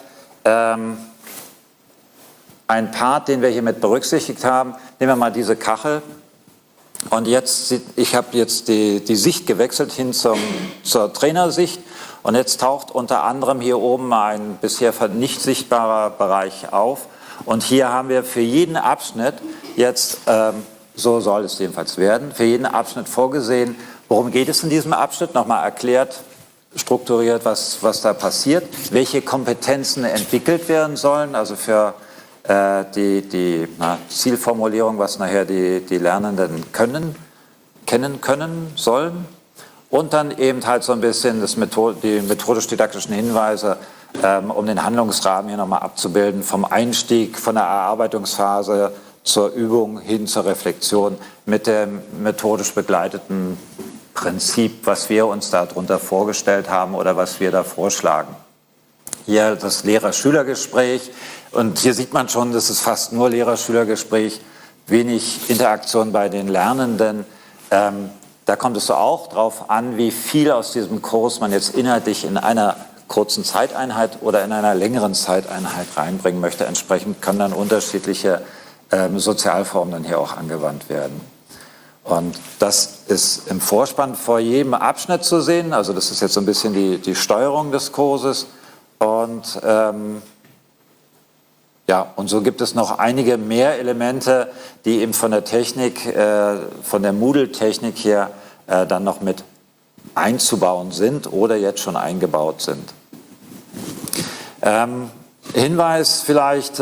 Speaker 4: ein Part, den wir hier mit berücksichtigt haben. Nehmen wir mal diese Kachel. Und jetzt, ich habe jetzt die Sicht gewechselt hin zur Trainersicht. Und jetzt taucht unter anderem hier oben ein bisher nicht sichtbarer Bereich auf. Und hier haben wir für jeden Abschnitt jetzt, so soll es jedenfalls werden, für jeden Abschnitt vorgesehen, worum geht es in diesem Abschnitt, nochmal erklärt, strukturiert, was da passiert, welche Kompetenzen entwickelt werden sollen, also für die Zielformulierung, was nachher die Lernenden kennen können sollen. Und dann eben halt so ein bisschen die methodisch-didaktischen Hinweise, um den Handlungsrahmen hier nochmal abzubilden, vom Einstieg, von der Erarbeitungsphase zur Übung hin zur Reflexion mit dem methodisch begleiteten Prinzip, was wir uns darunter vorgestellt haben oder was wir da vorschlagen. Hier das Lehrer-Schüler-Gespräch und hier sieht man schon, das ist fast nur Lehrer-Schüler-Gespräch, wenig Interaktion bei den Lernenden. Da kommt es so auch drauf an, wie viel aus diesem Kurs man jetzt inhaltlich in einer kurzen Zeiteinheit oder in einer längeren Zeiteinheit reinbringen möchte. Entsprechend können dann unterschiedliche Sozialformen dann hier auch angewandt werden. Und das ist im Vorspann vor jedem Abschnitt zu sehen. Also das ist jetzt so ein bisschen die Steuerung des Kurses. Und ja, und so gibt es noch einige mehr Elemente, die eben von der Technik, von der Moodle-Technik her dann noch mit einzubauen sind oder jetzt schon eingebaut sind. Hinweis vielleicht,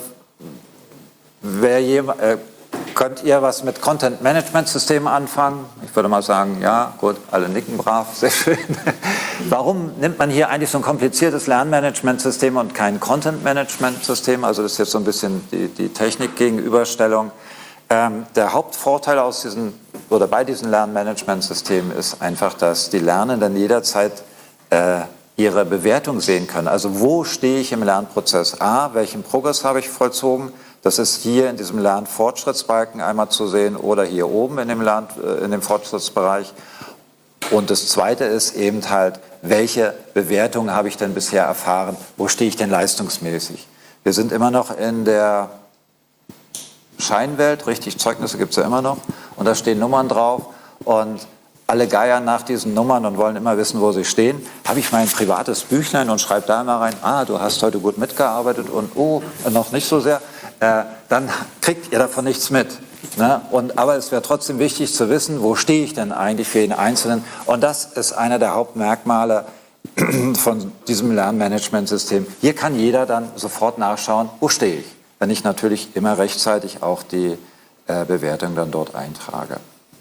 Speaker 4: könnt ihr was mit Content-Management-Systemen anfangen? Ich würde mal sagen, ja, gut, alle nicken brav, sehr schön. Warum nimmt man hier eigentlich so ein kompliziertes Lernmanagementsystem und kein Content-Management-System? Also das ist jetzt so ein bisschen die Technikgegenüberstellung. Der Hauptvorteil bei diesen Lernmanagementsystemen ist einfach, dass die Lernenden jederzeit ihre Bewertung sehen können. Also wo stehe ich im Lernprozess? Welchen Progress habe ich vollzogen? Das ist hier in diesem Lernfortschrittsbalken einmal zu sehen oder hier oben in dem Fortschrittsbereich. Und das Zweite ist eben halt, welche Bewertung habe ich denn bisher erfahren? Wo stehe ich denn leistungsmäßig? Wir sind immer noch in der Scheinwelt, richtig, Zeugnisse gibt es ja immer noch. Und da stehen Nummern drauf und alle geiern nach diesen Nummern und wollen immer wissen, wo sie stehen. Habe ich mein privates Büchlein und schreibe da mal rein, du hast heute gut mitgearbeitet und noch nicht so sehr. Dann kriegt ihr davon nichts mit. Ne? Aber es wäre trotzdem wichtig zu wissen, wo stehe ich denn eigentlich für jeden Einzelnen. Und das ist einer der Hauptmerkmale von diesem Lernmanagementsystem. Hier kann jeder dann sofort nachschauen, wo stehe ich, wenn ich natürlich immer rechtzeitig auch die Bewertung dann dort eintrage.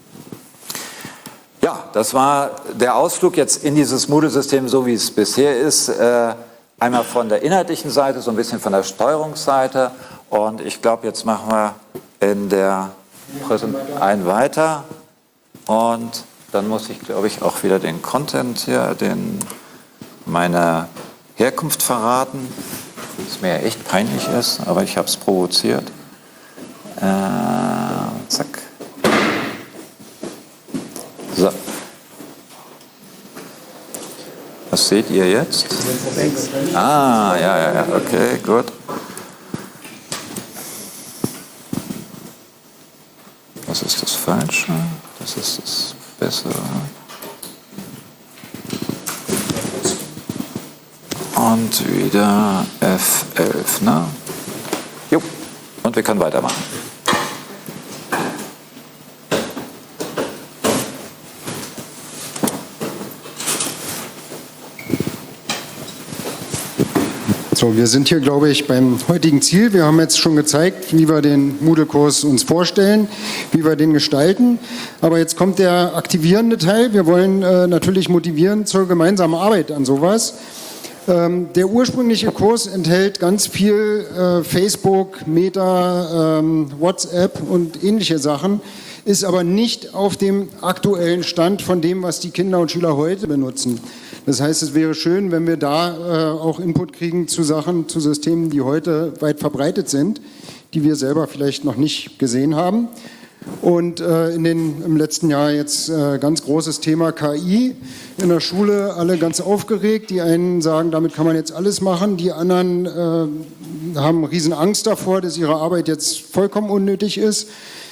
Speaker 4: Ja, das war der Ausflug jetzt in dieses Moodle-System, so wie es bisher ist. Einmal von der inhaltlichen Seite, so ein bisschen von der Steuerungsseite. Und ich glaube, jetzt machen wir in der Präsentation weiter. Und dann muss ich, glaube ich, auch wieder den Content hier, meine Herkunft verraten. Was mir ja echt peinlich ist, aber ich habe es provoziert. Zack. So. Was seht ihr jetzt? Ja, okay, gut. Das ist das Falsche, das ist das Bessere. Und wieder F11, ne? Jo, und wir können weitermachen.
Speaker 5: So, wir sind hier, glaube ich, beim heutigen Ziel. Wir haben jetzt schon gezeigt, wie wir den Moodle-Kurs uns vorstellen, wie wir den gestalten. Aber jetzt kommt der aktivierende Teil. Wir wollen natürlich motivieren zur gemeinsamen Arbeit an sowas. Der ursprüngliche Kurs enthält ganz viel Facebook, Meta, WhatsApp und ähnliche Sachen, ist aber nicht auf dem aktuellen Stand von dem, was die Kinder und Schüler heute benutzen. Das heißt, es wäre schön, wenn wir da auch Input kriegen zu Sachen, zu Systemen, die heute weit verbreitet sind, die wir selber vielleicht noch nicht gesehen haben. Und im letzten Jahr jetzt ganz großes Thema KI. In der Schule alle ganz aufgeregt. Die einen sagen, damit kann man jetzt alles machen. Die anderen haben riesen Angst davor, dass ihre Arbeit jetzt vollkommen unnötig ist.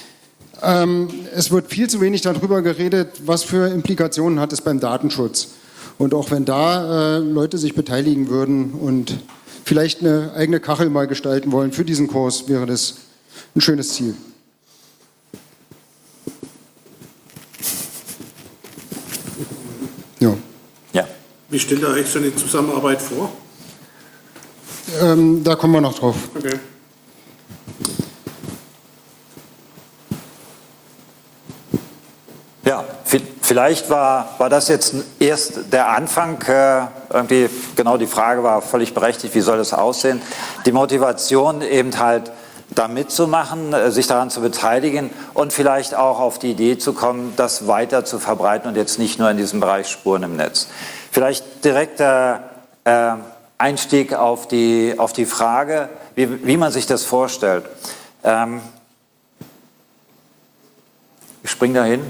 Speaker 5: Es wird viel zu wenig darüber geredet, was für Implikationen hat es beim Datenschutz. Und auch wenn da Leute sich beteiligen würden und vielleicht eine eigene Kachel mal gestalten wollen für diesen Kurs, wäre das ein schönes Ziel. Ja.
Speaker 4: Ja.
Speaker 6: Wie stellt ihr euch so eine Zusammenarbeit vor?
Speaker 5: Da kommen wir noch drauf.
Speaker 6: Okay.
Speaker 4: Ja, vielleicht war das jetzt erst der Anfang. Irgendwie genau die Frage war völlig berechtigt, wie soll das aussehen? Die Motivation eben halt da mitzumachen, sich daran zu beteiligen und vielleicht auch auf die Idee zu kommen, das weiter zu verbreiten und jetzt nicht nur in diesem Bereich Spuren im Netz. Vielleicht direkt der Einstieg auf die Frage, wie man sich das vorstellt. Ich springe dahin.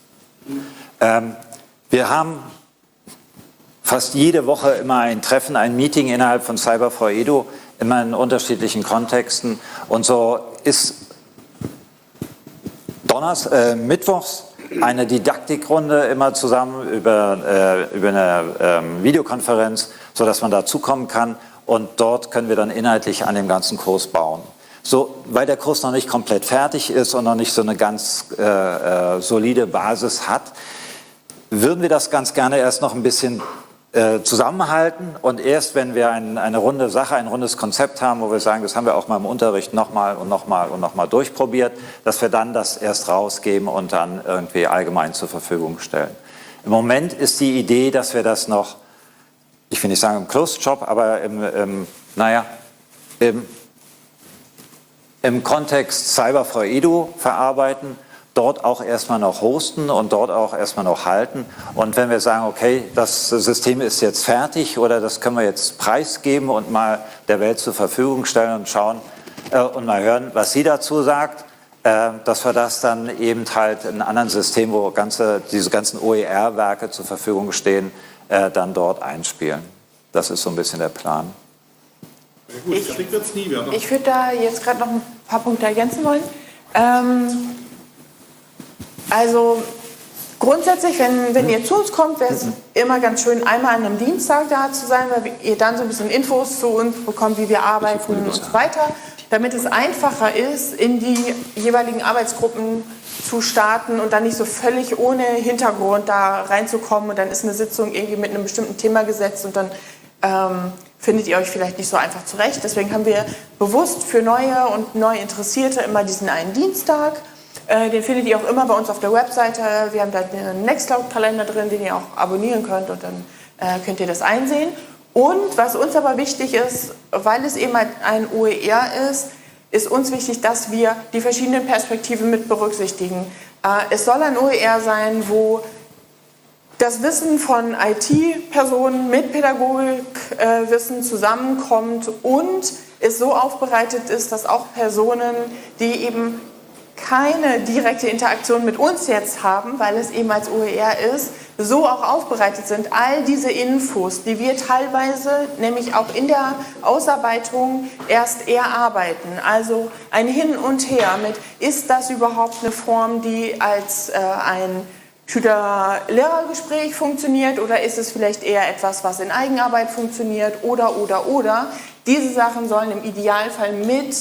Speaker 4: Wir haben fast jede Woche immer ein Treffen, ein Meeting innerhalb von Cyber for Edu, immer in unterschiedlichen Kontexten. Und so ist mittwochs eine Didaktikrunde immer zusammen über eine Videokonferenz, sodass man dazukommen kann. Und dort können wir dann inhaltlich an dem ganzen Kurs bauen. So, weil der Kurs noch nicht komplett fertig ist und noch nicht so eine ganz solide Basis hat, würden wir das ganz gerne erst noch ein bisschen zusammenhalten und erst, wenn wir eine runde Sache, ein rundes Konzept haben, wo wir sagen, das haben wir auch mal im Unterricht nochmal durchprobiert, dass wir dann das erst rausgeben und dann irgendwie allgemein zur Verfügung stellen. Im Moment ist die Idee, dass wir das noch, ich will nicht sagen im Closed Shop, aber im Kontext Cyber for Edu verarbeiten, dort auch erstmal noch hosten und dort auch erstmal noch halten. Und wenn wir sagen, okay, das System ist jetzt fertig oder das können wir jetzt preisgeben und mal der Welt zur Verfügung stellen und schauen und mal hören, was sie dazu sagt, dass wir das dann eben halt in einem anderen System, wo diese ganzen OER-Werke zur Verfügung stehen, dann dort einspielen. Das ist so ein bisschen der Plan.
Speaker 6: Ja, gut, fertig wird's nie werden.
Speaker 1: Ich würde da jetzt gerade noch ein paar Punkte ergänzen wollen. Also grundsätzlich, wenn ihr zu uns kommt, wäre es immer ganz schön, einmal an einem Dienstag da zu sein, weil ihr dann so ein bisschen Infos zu uns bekommt, wie wir arbeiten und so weiter, damit es einfacher ist, in die jeweiligen Arbeitsgruppen zu starten und dann nicht so völlig ohne Hintergrund da reinzukommen und dann ist eine Sitzung irgendwie mit einem bestimmten Thema gesetzt und dann findet ihr euch vielleicht nicht so einfach zurecht. Deswegen haben wir bewusst für Neue und Neuinteressierte immer diesen einen Dienstag. Den findet ihr auch immer bei uns auf der Webseite. Wir haben da einen Nextcloud-Kalender drin, den ihr auch abonnieren könnt und dann könnt ihr das einsehen. Und was uns aber wichtig ist, weil es eben ein OER ist uns wichtig, dass wir die verschiedenen Perspektiven mit berücksichtigen. Es soll ein OER sein, wo das Wissen von IT-Personen mit Pädagogikwissen zusammenkommt und es so aufbereitet ist, dass auch Personen, die eben keine direkte Interaktion mit uns jetzt haben, weil es eben als OER ist, so auch aufbereitet sind. All diese Infos, die wir teilweise, nämlich auch in der Ausarbeitung, erst erarbeiten. Also ein Hin und Her mit, ist das überhaupt eine Form, die als ein Schüler-Lehrer-Gespräch funktioniert oder ist es vielleicht eher etwas, was in Eigenarbeit funktioniert oder. Diese Sachen sollen im Idealfall mit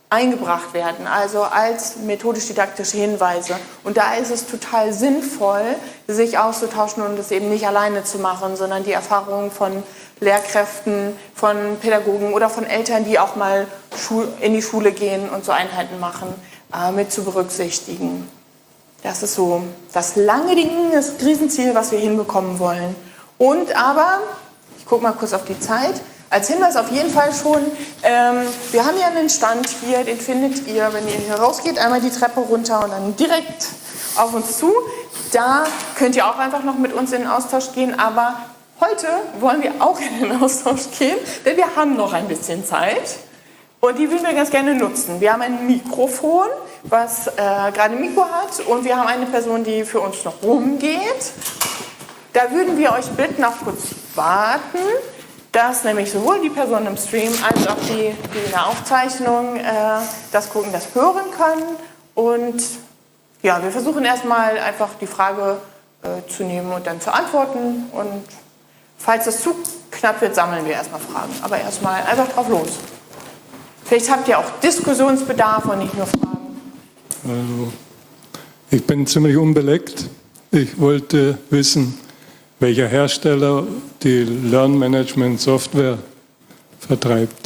Speaker 1: eingebracht werden, also als methodisch-didaktische Hinweise. Und da ist es total sinnvoll, sich auszutauschen und es eben nicht alleine zu machen, sondern die Erfahrungen von Lehrkräften, von Pädagogen oder von Eltern, die auch mal in die Schule gehen und so Einheiten machen, mit zu berücksichtigen. Das ist so das lange Ding, das Riesenziel, was wir hinbekommen wollen. Und aber, ich gucke mal kurz auf die Zeit, als Hinweis auf jeden Fall schon, wir haben ja einen Stand hier, den findet ihr, wenn ihr hier rausgeht, einmal die Treppe runter und dann direkt auf uns zu. Da könnt ihr auch einfach noch mit uns in den Austausch gehen, aber heute wollen wir auch in den Austausch gehen, denn wir haben noch ein bisschen Zeit und die würden wir ganz gerne nutzen. Wir haben ein Mikrofon, was gerade ein Mikro hat und wir haben eine Person, die für uns noch rumgeht. Da würden wir euch bitten, auch kurz warten, dass nämlich sowohl die Personen im Stream als auch die in der Aufzeichnung das gucken, das hören können. Und ja, wir versuchen erstmal einfach die Frage zu nehmen und dann zu antworten. Und falls es zu knapp wird, sammeln wir erstmal Fragen. Aber erstmal einfach drauf los. Vielleicht habt ihr auch Diskussionsbedarf und nicht nur Fragen.
Speaker 9: Also, ich bin ziemlich unbeleckt. Ich wollte wissen, welcher Hersteller die Lernmanagement-Software vertreibt.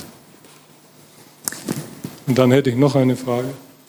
Speaker 9: Und dann hätte ich noch eine Frage.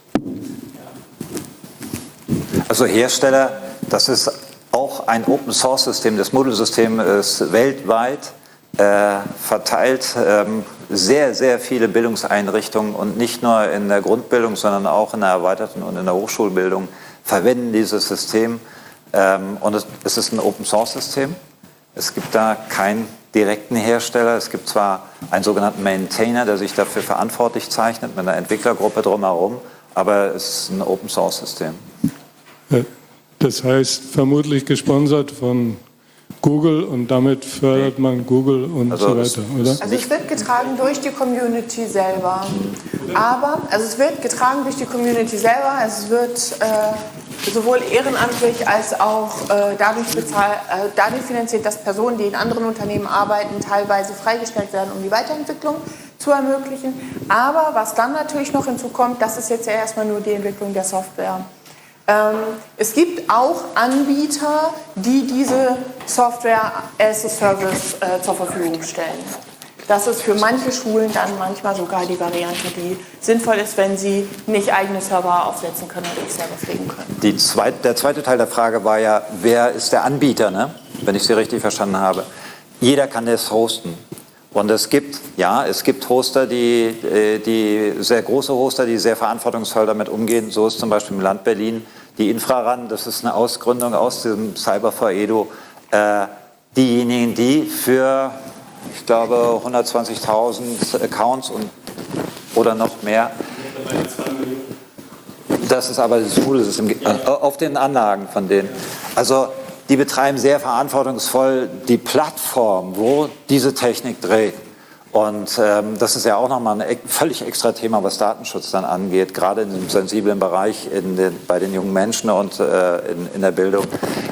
Speaker 4: Also Hersteller, das ist auch ein Open-Source-System. Das Moodle-System ist weltweit verteilt. Sehr, sehr viele Bildungseinrichtungen und nicht nur in der Grundbildung, sondern auch in der erweiterten und in der Hochschulbildung verwenden dieses System. Und es ist ein Open-Source-System. Es gibt da keinen direkten Hersteller. Es gibt zwar einen sogenannten Maintainer, der sich dafür verantwortlich zeichnet, mit einer Entwicklergruppe drumherum, aber es ist ein Open-Source-System.
Speaker 9: Das heißt, vermutlich gesponsert von Google und damit fördert man Google und so weiter, oder?
Speaker 1: Also es wird getragen durch die Community selber. Aber, also es wird getragen durch die Community selber, es wird sowohl ehrenamtlich als auch dadurch finanziert, dass Personen, die in anderen Unternehmen arbeiten, teilweise freigestellt werden, um die Weiterentwicklung zu ermöglichen. Aber was dann natürlich noch hinzukommt, das ist jetzt ja erstmal nur die Entwicklung der Software. Es gibt auch Anbieter, die diese Software as a Service zur Verfügung stellen. Das ist für manche Schulen dann manchmal sogar die Variante, die sinnvoll ist, wenn sie nicht eigene Server aufsetzen können und nicht selber pflegen können.
Speaker 4: Der zweite Teil der Frage war ja, wer ist der Anbieter, ne? Wenn ich Sie richtig verstanden habe. Jeder kann das hosten. Und es gibt Hoster, die sehr große Hoster, die sehr verantwortungsvoll damit umgehen. So ist zum Beispiel im Land Berlin die Infraran, das ist eine Ausgründung aus dem Cyber for Edu. Diejenigen, die für, ich glaube, 120.000 Accounts oder noch mehr, das ist aber das Schulsystem, auf den Anlagen von denen. Also die betreiben sehr verantwortungsvoll die Plattform, wo diese Technik dreht. Und das ist ja auch nochmal ein völlig extra Thema, was Datenschutz dann angeht, gerade in dem sensiblen Bereich bei den jungen Menschen und in der Bildung.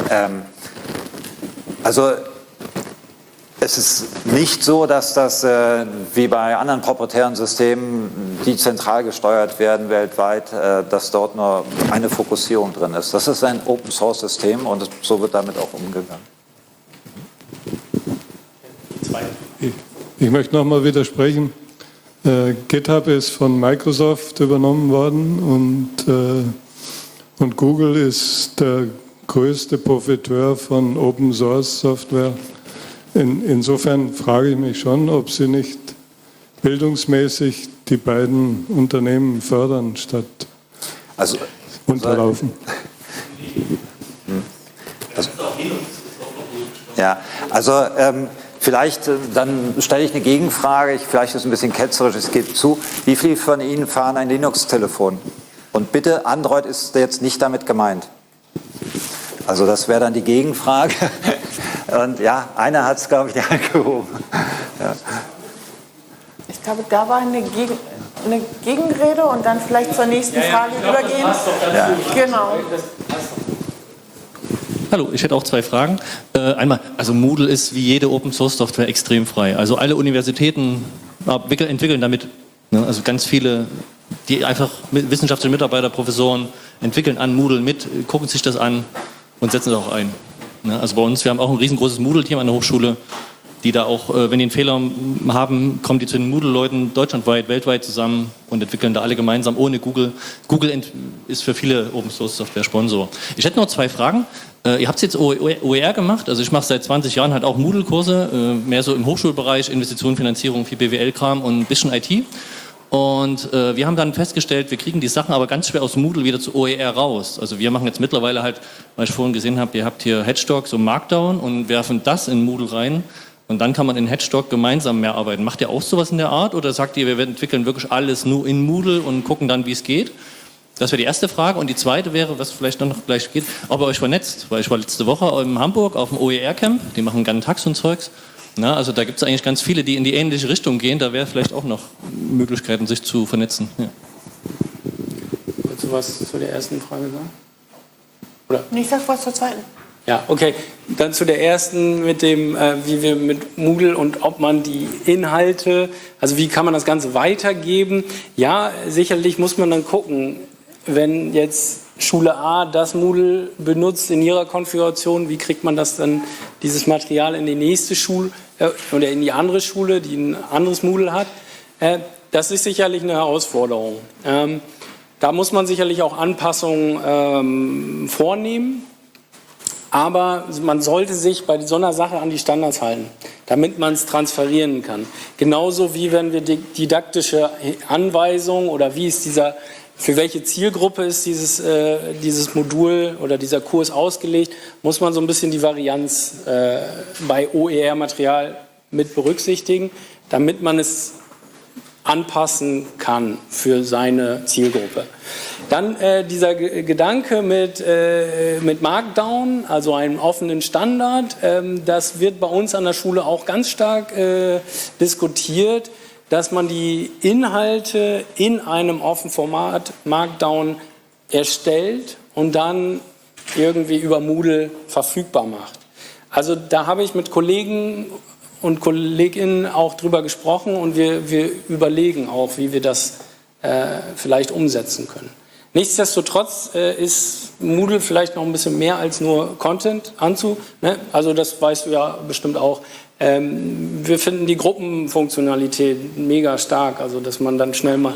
Speaker 4: Also es ist nicht so, dass das wie bei anderen proprietären Systemen, die zentral gesteuert werden weltweit, dass dort nur eine Fokussierung drin ist. Das ist ein Open-Source-System und so wird damit auch umgegangen.
Speaker 9: Ich möchte nochmal widersprechen. GitHub ist von Microsoft übernommen worden und Google ist der größte Profiteur von Open-Source-Software. Insofern frage ich mich schon, ob Sie nicht bildungsmäßig die beiden Unternehmen fördern, statt unterlaufen.
Speaker 4: Ja, also vielleicht, dann stelle ich eine Gegenfrage, vielleicht ist es ein bisschen ketzerisch, ich gebe zu. Wie viele von Ihnen fahren ein Linux-Telefon? Und bitte, Android ist jetzt nicht damit gemeint. Also das wäre dann die Gegenfrage. Und ja, einer hat es, glaube ich, angehoben. Ja.
Speaker 1: Ich glaube, da war eine Gegenrede und dann vielleicht zur nächsten Frage übergehen.
Speaker 4: Ja.
Speaker 1: Genau.
Speaker 8: Hallo, ich hätte auch zwei Fragen. Einmal, also Moodle ist wie jede Open-Source-Software extrem frei. Also alle Universitäten entwickeln damit, ne, also ganz viele die einfach wissenschaftliche Mitarbeiter, Professoren entwickeln an Moodle mit, gucken sich das an und setzen es auch ein. Ne? Also bei uns, wir haben auch ein riesengroßes Moodle-Team an der Hochschule, die da auch, wenn die einen Fehler haben, kommen die zu den Moodle-Leuten deutschlandweit, weltweit zusammen und entwickeln da alle gemeinsam ohne Google. Google ist für viele Open-Source-Software Sponsor. Ich hätte noch 2 Fragen. Ihr habt jetzt OER gemacht, also ich mache seit 20 Jahren halt auch Moodle-Kurse, mehr so im Hochschulbereich, Investitionen, Finanzierung, viel BWL-Kram und ein bisschen IT. Und wir haben dann festgestellt, wir kriegen die Sachen aber ganz schwer aus Moodle wieder zu OER raus. Also wir machen jetzt mittlerweile halt, weil ich vorhin gesehen habe, ihr habt hier Hedgestock, so Markdown und werfen das in Moodle rein. Und dann kann man in Hedgestock gemeinsam mehr arbeiten. Macht ihr auch sowas in der Art oder sagt ihr, wir entwickeln wirklich alles nur in Moodle und gucken dann, wie es geht? Das wäre die erste Frage. Und die zweite wäre, was vielleicht noch gleich geht, ob ihr euch vernetzt. Weil ich war letzte Woche in Hamburg auf dem OER-Camp, die machen Gantax und Zeugs. Na, also da gibt es eigentlich ganz viele, die in die ähnliche Richtung gehen. Da wäre vielleicht auch noch Möglichkeiten, sich zu vernetzen. Ja.
Speaker 2: Wolltest du was zu der ersten Frage sagen? Oder?
Speaker 1: Ich sag was zur zweiten.
Speaker 2: Ja, okay. Dann zu der ersten mit dem, wie wir mit Moodle und ob man die Inhalte, also wie kann man das Ganze weitergeben. Ja, sicherlich muss man dann gucken, wenn jetzt Schule A das Moodle benutzt in ihrer Konfiguration, wie kriegt man das dann, dieses Material in die nächste Schule oder in die andere Schule, die ein anderes Moodle hat. Das ist sicherlich eine Herausforderung. Da muss man sicherlich auch Anpassungen vornehmen. Aber man sollte sich bei so einer Sache an die Standards halten, damit man es transferieren kann. Genauso wie wenn wir didaktische Anweisungen oder wie ist für welche Zielgruppe ist dieses Modul oder dieser Kurs ausgelegt, muss man so ein bisschen die Varianz bei OER-Material mit berücksichtigen, damit man es anpassen kann für seine Zielgruppe. Dann dieser Gedanke mit Markdown, also einem offenen Standard, das wird bei uns an der Schule auch ganz stark diskutiert, dass man die Inhalte in einem offenen Format Markdown erstellt und dann irgendwie über Moodle verfügbar macht. Also da habe ich mit Kollegen und Kolleginnen auch drüber gesprochen und wir überlegen auch, wie wir das vielleicht umsetzen können. Nichtsdestotrotz ist Moodle vielleicht noch ein bisschen mehr als nur Content ne? Also das weißt du ja bestimmt auch. Wir finden die Gruppenfunktionalität mega stark, also dass man dann schnell mal...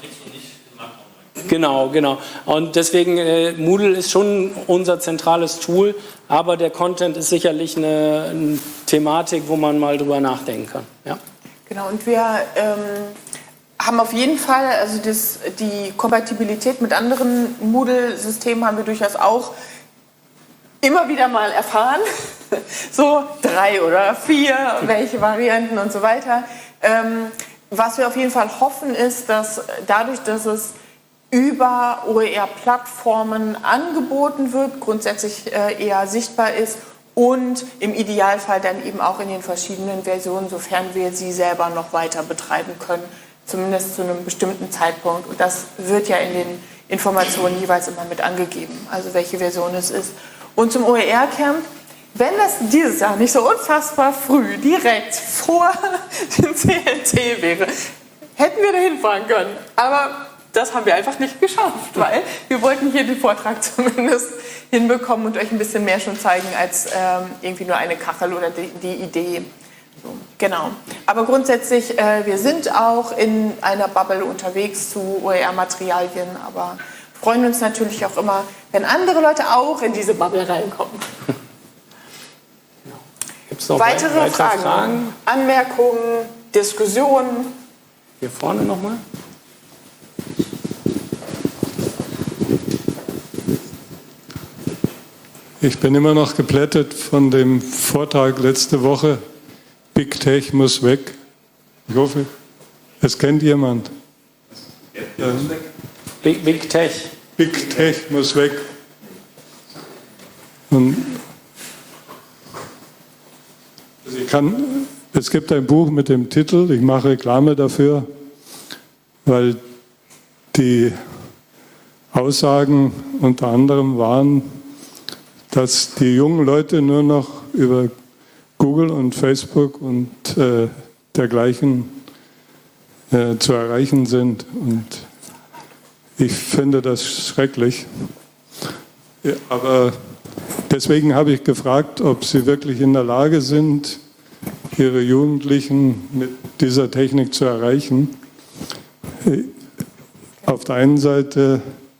Speaker 2: Genau. Und deswegen, Moodle ist schon unser zentrales Tool, aber der Content ist sicherlich eine Thematik, wo man mal drüber nachdenken kann. Ja.
Speaker 1: Genau, und wir haben auf jeden Fall, also die Kompatibilität mit anderen Moodle-Systemen haben wir durchaus auch immer wieder mal erfahren. So 3 oder 4, welche Varianten und so weiter. Was wir auf jeden Fall hoffen ist, dass dadurch, dass es über OER-Plattformen angeboten wird, grundsätzlich eher sichtbar ist und im Idealfall dann eben auch in den verschiedenen Versionen, sofern wir sie selber noch weiter betreiben können, zumindest zu einem bestimmten Zeitpunkt. Und das wird ja in den Informationen jeweils immer mit angegeben, also welche Version es ist. Und zum OER-Camp, wenn das dieses Jahr nicht so unfassbar früh, direkt vor dem CNT wäre, hätten wir da hinfahren können. Aber das haben wir einfach nicht geschafft, weil wir wollten hier den Vortrag zumindest hinbekommen und euch ein bisschen mehr schon zeigen als irgendwie nur eine Kachel oder die Idee. So, genau. Aber grundsätzlich, wir sind auch in einer Bubble unterwegs zu OER-Materialien, aber freuen uns natürlich auch immer, wenn andere Leute auch in diese Bubble reinkommen.
Speaker 2: Gibt's noch
Speaker 1: weitere Fragen, Anmerkungen, Diskussionen?
Speaker 2: Hier vorne nochmal.
Speaker 9: Ich bin immer noch geplättet von dem Vortrag letzte Woche. Big Tech muss weg. Ich hoffe, es kennt jemand.
Speaker 2: Big Tech.
Speaker 9: Big Tech muss weg. Und es gibt ein Buch mit dem Titel, ich mache Reklame dafür, weil die Aussagen unter anderem waren, dass die jungen Leute nur noch über Google und Facebook und dergleichen zu erreichen sind. Und Ich finde das schrecklich. Ja, aber deswegen habe ich gefragt, ob Sie wirklich in der Lage sind, Ihre Jugendlichen mit dieser Technik zu erreichen. Auf der einen Seite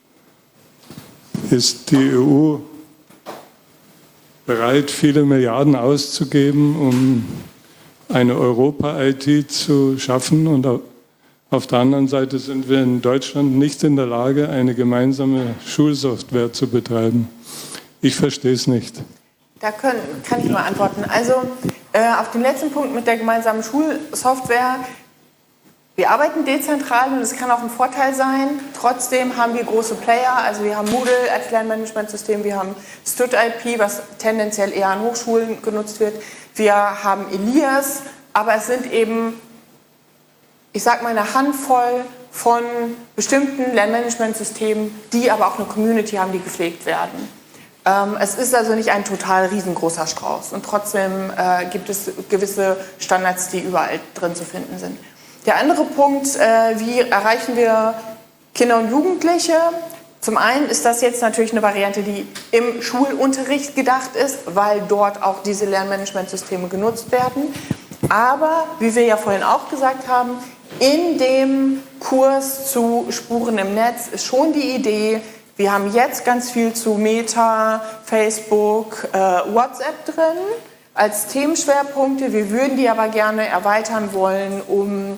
Speaker 9: ist die EU bereit, viele Milliarden auszugeben, um eine Europa-IT zu schaffen. Und auf der anderen Seite sind wir in Deutschland nicht in der Lage, eine gemeinsame Schulsoftware zu betreiben. Ich verstehe es nicht.
Speaker 1: Da kann ich mal antworten. Also auf den letzten Punkt mit der gemeinsamen Schulsoftware. Wir arbeiten dezentral und es kann auch ein Vorteil sein. Trotzdem haben wir große Player. Also wir haben Moodle als Lernmanagementsystem, wir haben StudIP, was tendenziell eher an Hochschulen genutzt wird. Wir haben Elias, aber es sind eben, ich sag mal, eine Handvoll von bestimmten Lernmanagementsystemen, die aber auch eine Community haben, die gepflegt werden. Es ist also nicht ein total riesengroßer Strauß und trotzdem gibt es gewisse Standards, die überall drin zu finden sind. Der andere Punkt, wie erreichen wir Kinder und Jugendliche? Zum einen ist das jetzt natürlich eine Variante, die im Schulunterricht gedacht ist, weil dort auch diese Lernmanagementsysteme genutzt werden. Aber, wie wir ja vorhin auch gesagt haben, in dem Kurs zu Spuren im Netz ist schon die Idee, wir haben jetzt ganz viel zu Meta, Facebook, WhatsApp drin als Themenschwerpunkte. Wir würden die aber gerne erweitern wollen um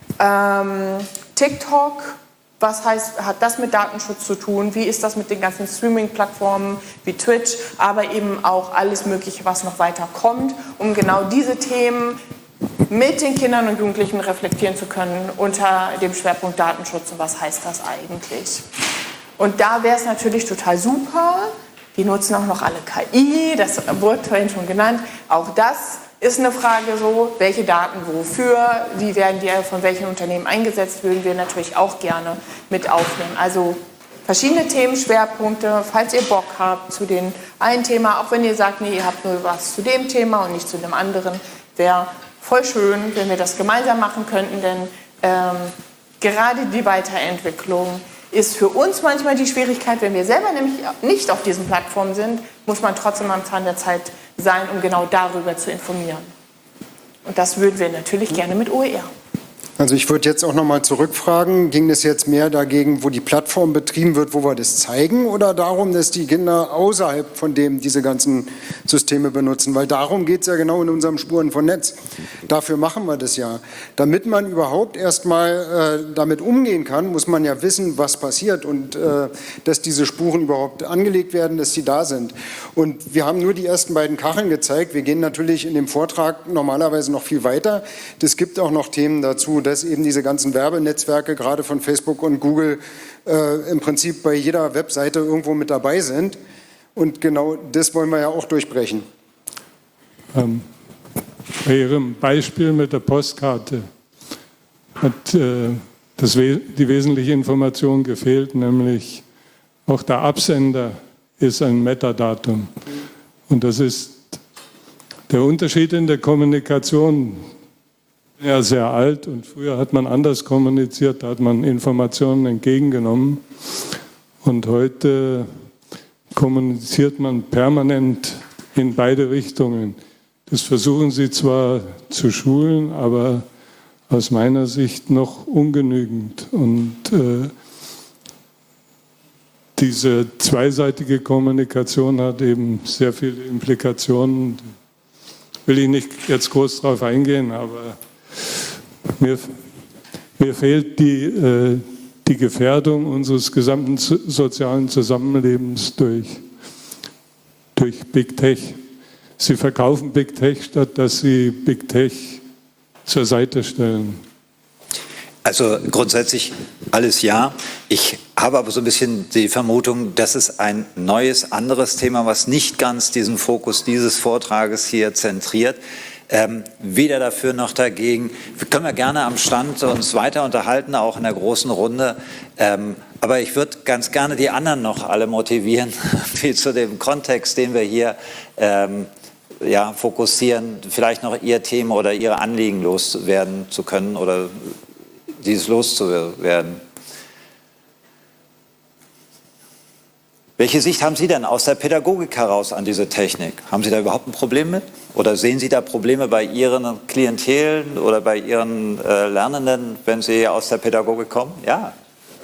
Speaker 1: TikTok. Was hat das mit Datenschutz zu tun? Wie ist das mit den ganzen Streaming-Plattformen wie Twitch? Aber eben auch alles Mögliche, was noch weiter kommt, um genau diese Themen mit den Kindern und Jugendlichen reflektieren zu können unter dem Schwerpunkt Datenschutz. Und was heißt das eigentlich? Und da wäre es natürlich total super. Die nutzen auch noch alle KI, das wurde vorhin schon genannt. Auch das ist eine Frage so, welche Daten wofür, wie werden die von welchen Unternehmen eingesetzt, würden wir natürlich auch gerne mit aufnehmen. Also verschiedene Themenschwerpunkte, falls ihr Bock habt zu den einen Thema, auch wenn ihr sagt, nee, ihr habt nur was zu dem Thema und nicht zu dem anderen, wäre voll schön, wenn wir das gemeinsam machen könnten, denn gerade die Weiterentwicklung ist für uns manchmal die Schwierigkeit, wenn wir selber nämlich nicht auf diesen Plattformen sind, muss man trotzdem am Zahn der Zeit sein, um genau darüber zu informieren. Und das würden wir natürlich gerne mit OER.
Speaker 5: Also ich würde jetzt auch noch mal zurückfragen, ging es jetzt mehr dagegen, wo die Plattform betrieben wird, wo wir das zeigen, oder darum, dass die Kinder außerhalb von dem diese ganzen Systeme benutzen? Weil darum geht es ja genau in unserem Spuren von Netz. Dafür machen wir das ja. Damit man überhaupt erstmal damit umgehen kann, muss man ja wissen, was passiert und dass diese Spuren überhaupt angelegt werden, dass sie da sind. Und wir haben nur die ersten beiden Kacheln gezeigt. Wir gehen natürlich in dem Vortrag normalerweise noch viel weiter. Es gibt auch noch Themen dazu, dass eben diese ganzen Werbenetzwerke, gerade von Facebook und Google, im Prinzip bei jeder Webseite irgendwo mit dabei sind. Und genau das wollen wir ja auch durchbrechen.
Speaker 9: Bei Ihrem Beispiel mit der Postkarte hat die wesentliche Information gefehlt, nämlich auch der Absender ist ein Metadatum. Und das ist der Unterschied in der Kommunikation. Ja, sehr alt und früher hat man anders kommuniziert, da hat man Informationen entgegengenommen und heute kommuniziert man permanent in beide Richtungen. Das versuchen sie zwar zu schulen, aber aus meiner Sicht noch ungenügend und diese zweiseitige Kommunikation hat eben sehr viele Implikationen. Will ich nicht jetzt groß drauf eingehen, aber mir fehlt die Gefährdung unseres gesamten sozialen Zusammenlebens durch Big Tech. Sie verkaufen Big Tech, statt dass sie Big Tech zur Seite stellen.
Speaker 4: Also grundsätzlich alles ja. Ich habe aber so ein bisschen die Vermutung, das ist ein neues, anderes Thema, was nicht ganz diesen Fokus dieses Vortrages hier zentriert. Weder dafür noch dagegen. Wir können ja gerne am Stand uns weiter unterhalten, auch in der großen Runde. Aber ich würde ganz gerne die anderen noch alle motivieren, viel zu dem Kontext, den wir hier fokussieren, vielleicht noch Ihr Thema oder Ihre Anliegen loswerden zu können oder dieses loszuwerden. Welche Sicht haben Sie denn aus der Pädagogik heraus an diese Technik? Haben Sie da überhaupt ein Problem mit? Oder sehen Sie da Probleme bei Ihren Klientelen oder bei Ihren Lernenden, wenn Sie aus der Pädagogik kommen? Ja.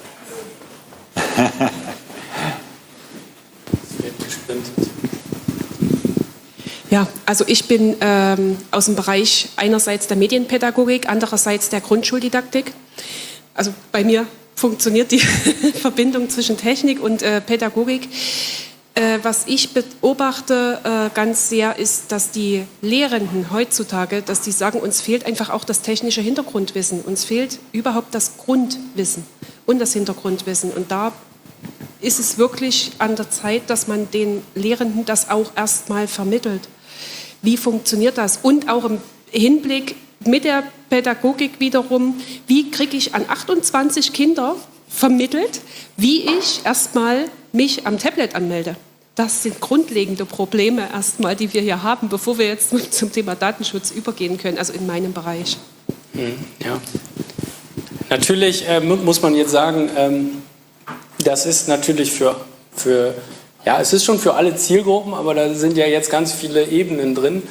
Speaker 7: Ja, also ich bin aus dem Bereich einerseits der Medienpädagogik, andererseits der Grundschuldidaktik. Also bei mir funktioniert die Verbindung zwischen Technik und Pädagogik. Was ich beobachte ganz sehr ist, dass die Lehrenden heutzutage, dass die sagen, uns fehlt einfach auch das technische Hintergrundwissen. Uns fehlt überhaupt das Grundwissen und das Hintergrundwissen. Und da ist es wirklich an der Zeit, dass man den Lehrenden das auch erstmal vermittelt. Wie funktioniert das? Und auch im Hinblick mit der Pädagogik wiederum, wie kriege ich an 28 Kinder vermittelt, wie ich erstmal mich am Tablet anmelde. Das sind grundlegende Probleme erstmal, die wir hier haben, bevor wir jetzt zum Thema Datenschutz übergehen können, also in meinem Bereich.
Speaker 2: Ja. Natürlich muss man jetzt sagen, das ist natürlich ja, es ist schon für alle Zielgruppen, aber da sind ja jetzt ganz viele Ebenen drin.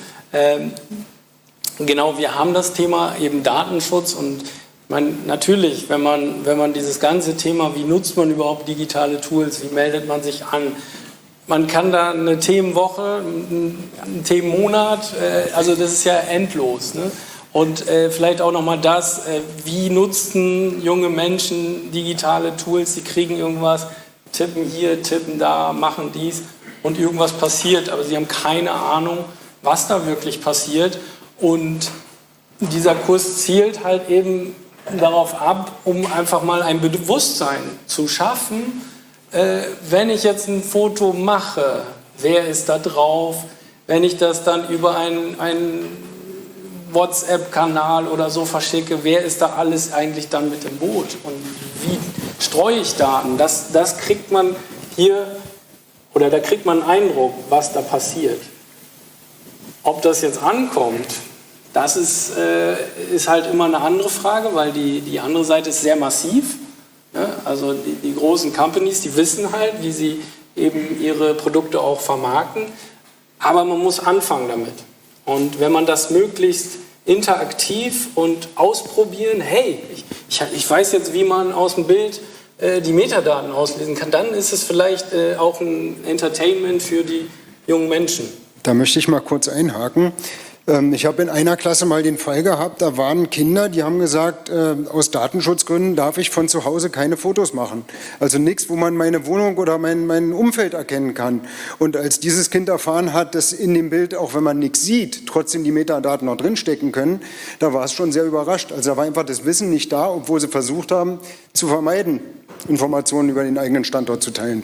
Speaker 2: Genau, wir haben das Thema eben Datenschutz und ich meine, natürlich, wenn man dieses ganze Thema, wie nutzt man überhaupt digitale Tools, wie meldet man sich an, man kann da eine Themenwoche, einen Themenmonat, also das ist ja endlos. Ne? Und vielleicht auch nochmal das, wie nutzen junge Menschen digitale Tools, sie kriegen irgendwas, tippen hier, tippen da, machen dies und irgendwas passiert, aber sie haben keine Ahnung, was da wirklich passiert. Und dieser Kurs zielt halt eben darauf ab, um einfach mal ein Bewusstsein zu schaffen, wenn ich jetzt ein Foto mache, wer ist da drauf, wenn ich das dann über einen WhatsApp-Kanal oder so verschicke, wer ist da alles eigentlich dann mit im Boot und wie streue ich Daten? Das kriegt man hier, oder da kriegt man einen Eindruck, was da passiert. Ob das jetzt ankommt, das ist halt immer eine andere Frage, weil die andere Seite ist sehr massiv. Ne? Also die großen Companies, die wissen halt, wie sie eben ihre Produkte auch vermarkten. Aber man muss anfangen damit. Und wenn man das möglichst interaktiv und ausprobieren, hey, ich weiß jetzt, wie man aus dem Bild die Metadaten auslesen kann, dann ist es vielleicht auch ein Entertainment für die jungen Menschen.
Speaker 5: Da möchte ich mal kurz einhaken. Ich habe in einer Klasse mal den Fall gehabt, da waren Kinder, die haben gesagt, aus Datenschutzgründen darf ich von zu Hause keine Fotos machen. Also nichts, wo man meine Wohnung oder mein Umfeld erkennen kann. Und als dieses Kind erfahren hat, dass in dem Bild, auch wenn man nichts sieht, trotzdem die Metadaten noch drinstecken können, da war es schon sehr überrascht. Also da war einfach das Wissen nicht da, obwohl sie versucht haben, zu vermeiden, Informationen über den eigenen Standort zu teilen.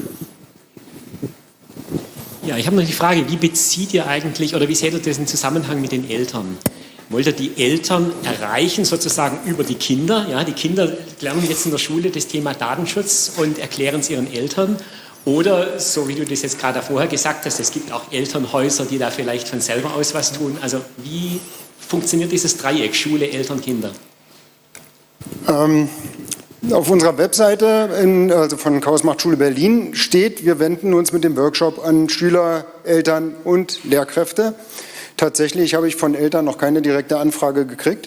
Speaker 10: Ja, ich habe noch die Frage, wie bezieht ihr eigentlich oder wie seht ihr das im Zusammenhang mit den Eltern? Wollt ihr die Eltern erreichen sozusagen über die Kinder? Ja, die Kinder lernen jetzt in der Schule das Thema Datenschutz und erklären es ihren Eltern. Oder, so wie du das jetzt gerade vorher gesagt hast, es gibt auch Elternhäuser, die da vielleicht von selber aus was tun. Also wie funktioniert dieses Dreieck Schule, Eltern, Kinder?
Speaker 5: Auf unserer Webseite also von Chaos macht Schule Berlin steht, wir wenden uns mit dem Workshop an Schüler, Eltern und Lehrkräfte. Tatsächlich habe ich von Eltern noch keine direkte Anfrage gekriegt.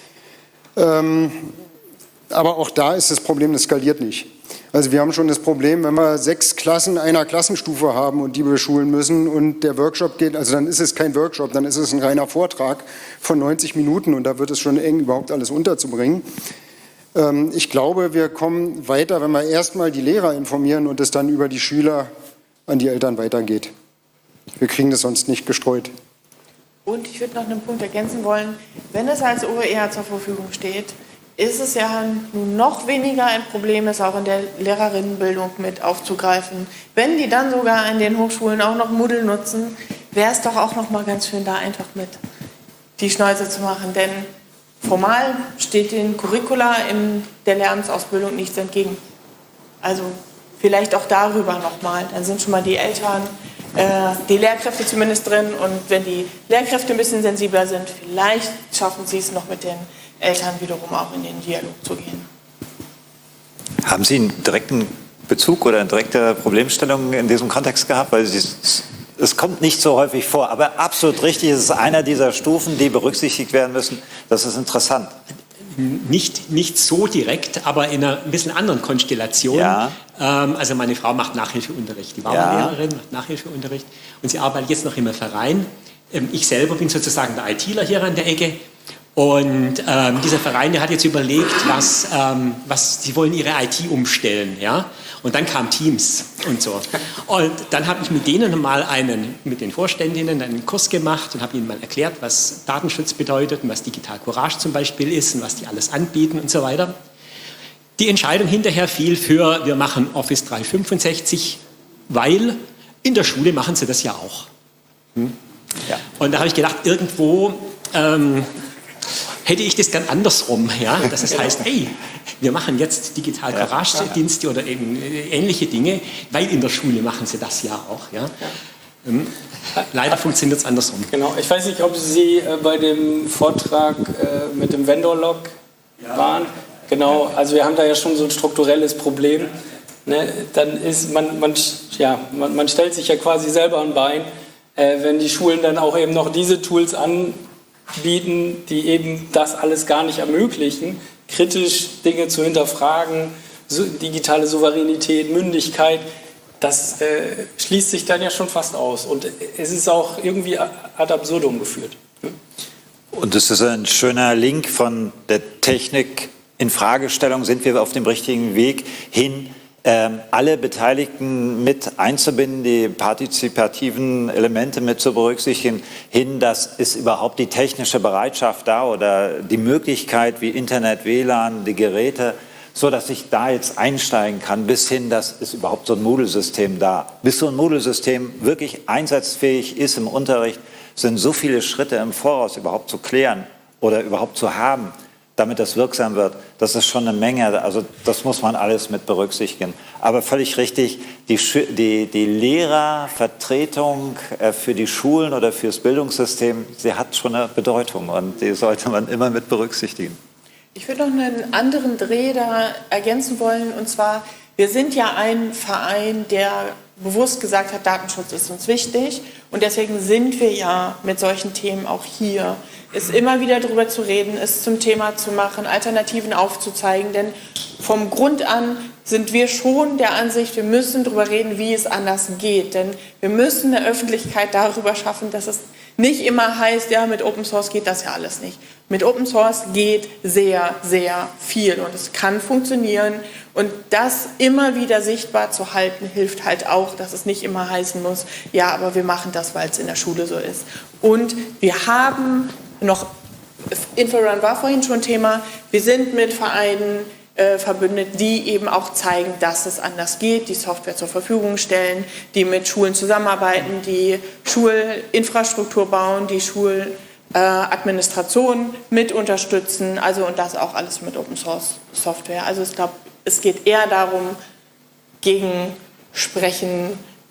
Speaker 5: Aber auch da ist das Problem, das skaliert nicht. Also wir haben schon das Problem, wenn wir 6 Klassen einer Klassenstufe haben und die beschulen müssen und der Workshop geht, also dann ist es kein Workshop, dann ist es ein reiner Vortrag von 90 Minuten und da wird es schon eng, überhaupt alles unterzubringen. Ich glaube, wir kommen weiter, wenn wir erstmal die Lehrer informieren und es dann über die Schüler an die Eltern weitergeht. Wir kriegen das sonst nicht gestreut.
Speaker 1: Und ich würde noch einen Punkt ergänzen wollen. Wenn es als OER zur Verfügung steht, ist es ja nun noch weniger ein Problem, es auch in der Lehrerinnenbildung mit aufzugreifen. Wenn die dann sogar an den Hochschulen auch noch Moodle nutzen, wäre es doch auch noch mal ganz schön, da einfach mit die Schnäuze zu machen. Denn formal steht den Curricula in der Lehramtsausbildung nichts entgegen. Also vielleicht auch darüber nochmal. Dann sind schon mal die Eltern, die Lehrkräfte zumindest drin. Und wenn die Lehrkräfte ein bisschen sensibler sind, vielleicht schaffen sie es noch mit den Eltern wiederum auch in den Dialog zu gehen.
Speaker 4: Haben Sie einen direkten Bezug oder direkte Problemstellungen in diesem Kontext gehabt? Weil es kommt nicht so häufig vor, aber absolut richtig, es ist einer dieser Stufen, die berücksichtigt werden müssen. Das ist interessant.
Speaker 10: Nicht so direkt, aber in einer ein bisschen anderen Konstellation.
Speaker 4: Ja.
Speaker 10: Also meine Frau macht Nachhilfeunterricht, die war Lehrerin, macht Nachhilfeunterricht und sie arbeitet jetzt noch im Verein. Ich selber bin sozusagen der ITler hier an der Ecke. Und dieser Verein, der hat jetzt überlegt, was sie wollen ihre IT umstellen, ja. Und dann kam Teams und so. Und dann habe ich mit denen mal mit den Vorständinnen einen Kurs gemacht und habe ihnen mal erklärt, was Datenschutz bedeutet und was Digital Courage zum Beispiel ist und was die alles anbieten und so weiter. Die Entscheidung hinterher fiel für, wir machen Office 365, weil in der Schule machen sie das ja auch. Ja. Und da habe ich gedacht, irgendwo hätte ich das gern andersrum, ja, dass es heißt, hey, wir machen jetzt Digital Courage-Dienste oder eben ähnliche Dinge, weil in der Schule machen sie das ja auch, ja. Leider funktioniert es andersrum.
Speaker 2: Genau, ich weiß nicht, ob Sie bei dem Vortrag mit dem Vendor-Log waren. Genau, also wir haben da ja schon so ein strukturelles Problem. Ne? Dann ist man stellt sich ja quasi selber ein Bein, wenn die Schulen dann auch eben noch diese Tools anbieten, die eben das alles gar nicht ermöglichen, kritisch Dinge zu hinterfragen, digitale Souveränität, Mündigkeit, das schließt sich dann ja schon fast aus. Und es ist auch irgendwie ad absurdum geführt.
Speaker 4: Und das ist ein schöner Link von der Technik in Fragestellung. Sind wir auf dem richtigen Weg hin, alle Beteiligten mit einzubinden, die partizipativen Elemente mit zu berücksichtigen, hin, dass ist überhaupt die technische Bereitschaft da oder die Möglichkeit wie Internet, WLAN, die Geräte, so dass ich da jetzt einsteigen kann, bis hin, dass ist überhaupt so ein Moodle-System da. Bis so ein Moodle-System wirklich einsatzfähig ist im Unterricht, sind so viele Schritte im Voraus überhaupt zu klären oder überhaupt zu haben, damit das wirksam wird. Das ist schon eine Menge, also das muss man alles mit berücksichtigen. Aber völlig richtig, die Lehrervertretung für die Schulen oder fürs Bildungssystem, sie hat schon eine Bedeutung und die sollte man immer mit berücksichtigen.
Speaker 1: Ich würde noch einen anderen Dreh da ergänzen wollen, und zwar, wir sind ja ein Verein, der bewusst gesagt hat, Datenschutz ist uns wichtig, und deswegen sind wir ja mit solchen Themen auch hier. Es immer wieder darüber zu reden, es zum Thema zu machen, Alternativen aufzuzeigen, denn vom Grund an sind wir schon der Ansicht, wir müssen darüber reden, wie es anders geht, denn wir müssen eine Öffentlichkeit darüber schaffen, dass es nicht immer heißt, ja, mit Open Source geht das ja alles nicht. Mit Open Source geht sehr, sehr viel und es kann funktionieren, und das immer wieder sichtbar zu halten, hilft halt auch, dass es nicht immer heißen muss, ja, aber wir machen das, weil es in der Schule so ist. Und wir haben noch, InfoRun war vorhin schon Thema, wir sind mit Vereinen verbündet, die eben auch zeigen, dass es anders geht, die Software zur Verfügung stellen, die mit Schulen zusammenarbeiten, die Schulinfrastruktur bauen, die Schuladministration mit unterstützen, also und das auch alles mit Open Source Software. Also ich glaube, es geht eher darum, gegen Sprechen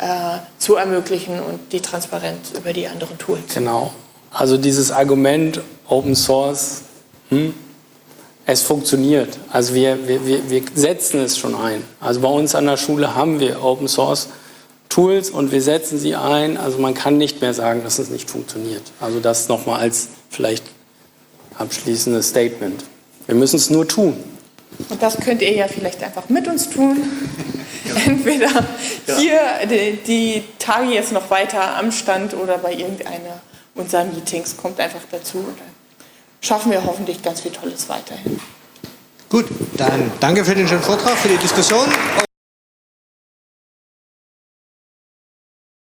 Speaker 1: zu ermöglichen und die Transparenz über die anderen Tools.
Speaker 2: Genau. Also dieses Argument Open Source, es funktioniert. Also wir setzen es schon ein. Also bei uns an der Schule haben wir Open Source Tools und wir setzen sie ein. Also man kann nicht mehr sagen, dass es nicht funktioniert. Also das nochmal als vielleicht abschließendes Statement. Wir müssen es nur tun.
Speaker 1: Und das könnt ihr ja vielleicht einfach mit uns tun. Entweder hier die Tage jetzt noch weiter am Stand oder bei irgendeiner unserer Meetings, kommt einfach dazu. Und dann schaffen wir hoffentlich ganz viel Tolles weiterhin.
Speaker 3: Gut, dann danke für den schönen Vortrag, für die Diskussion.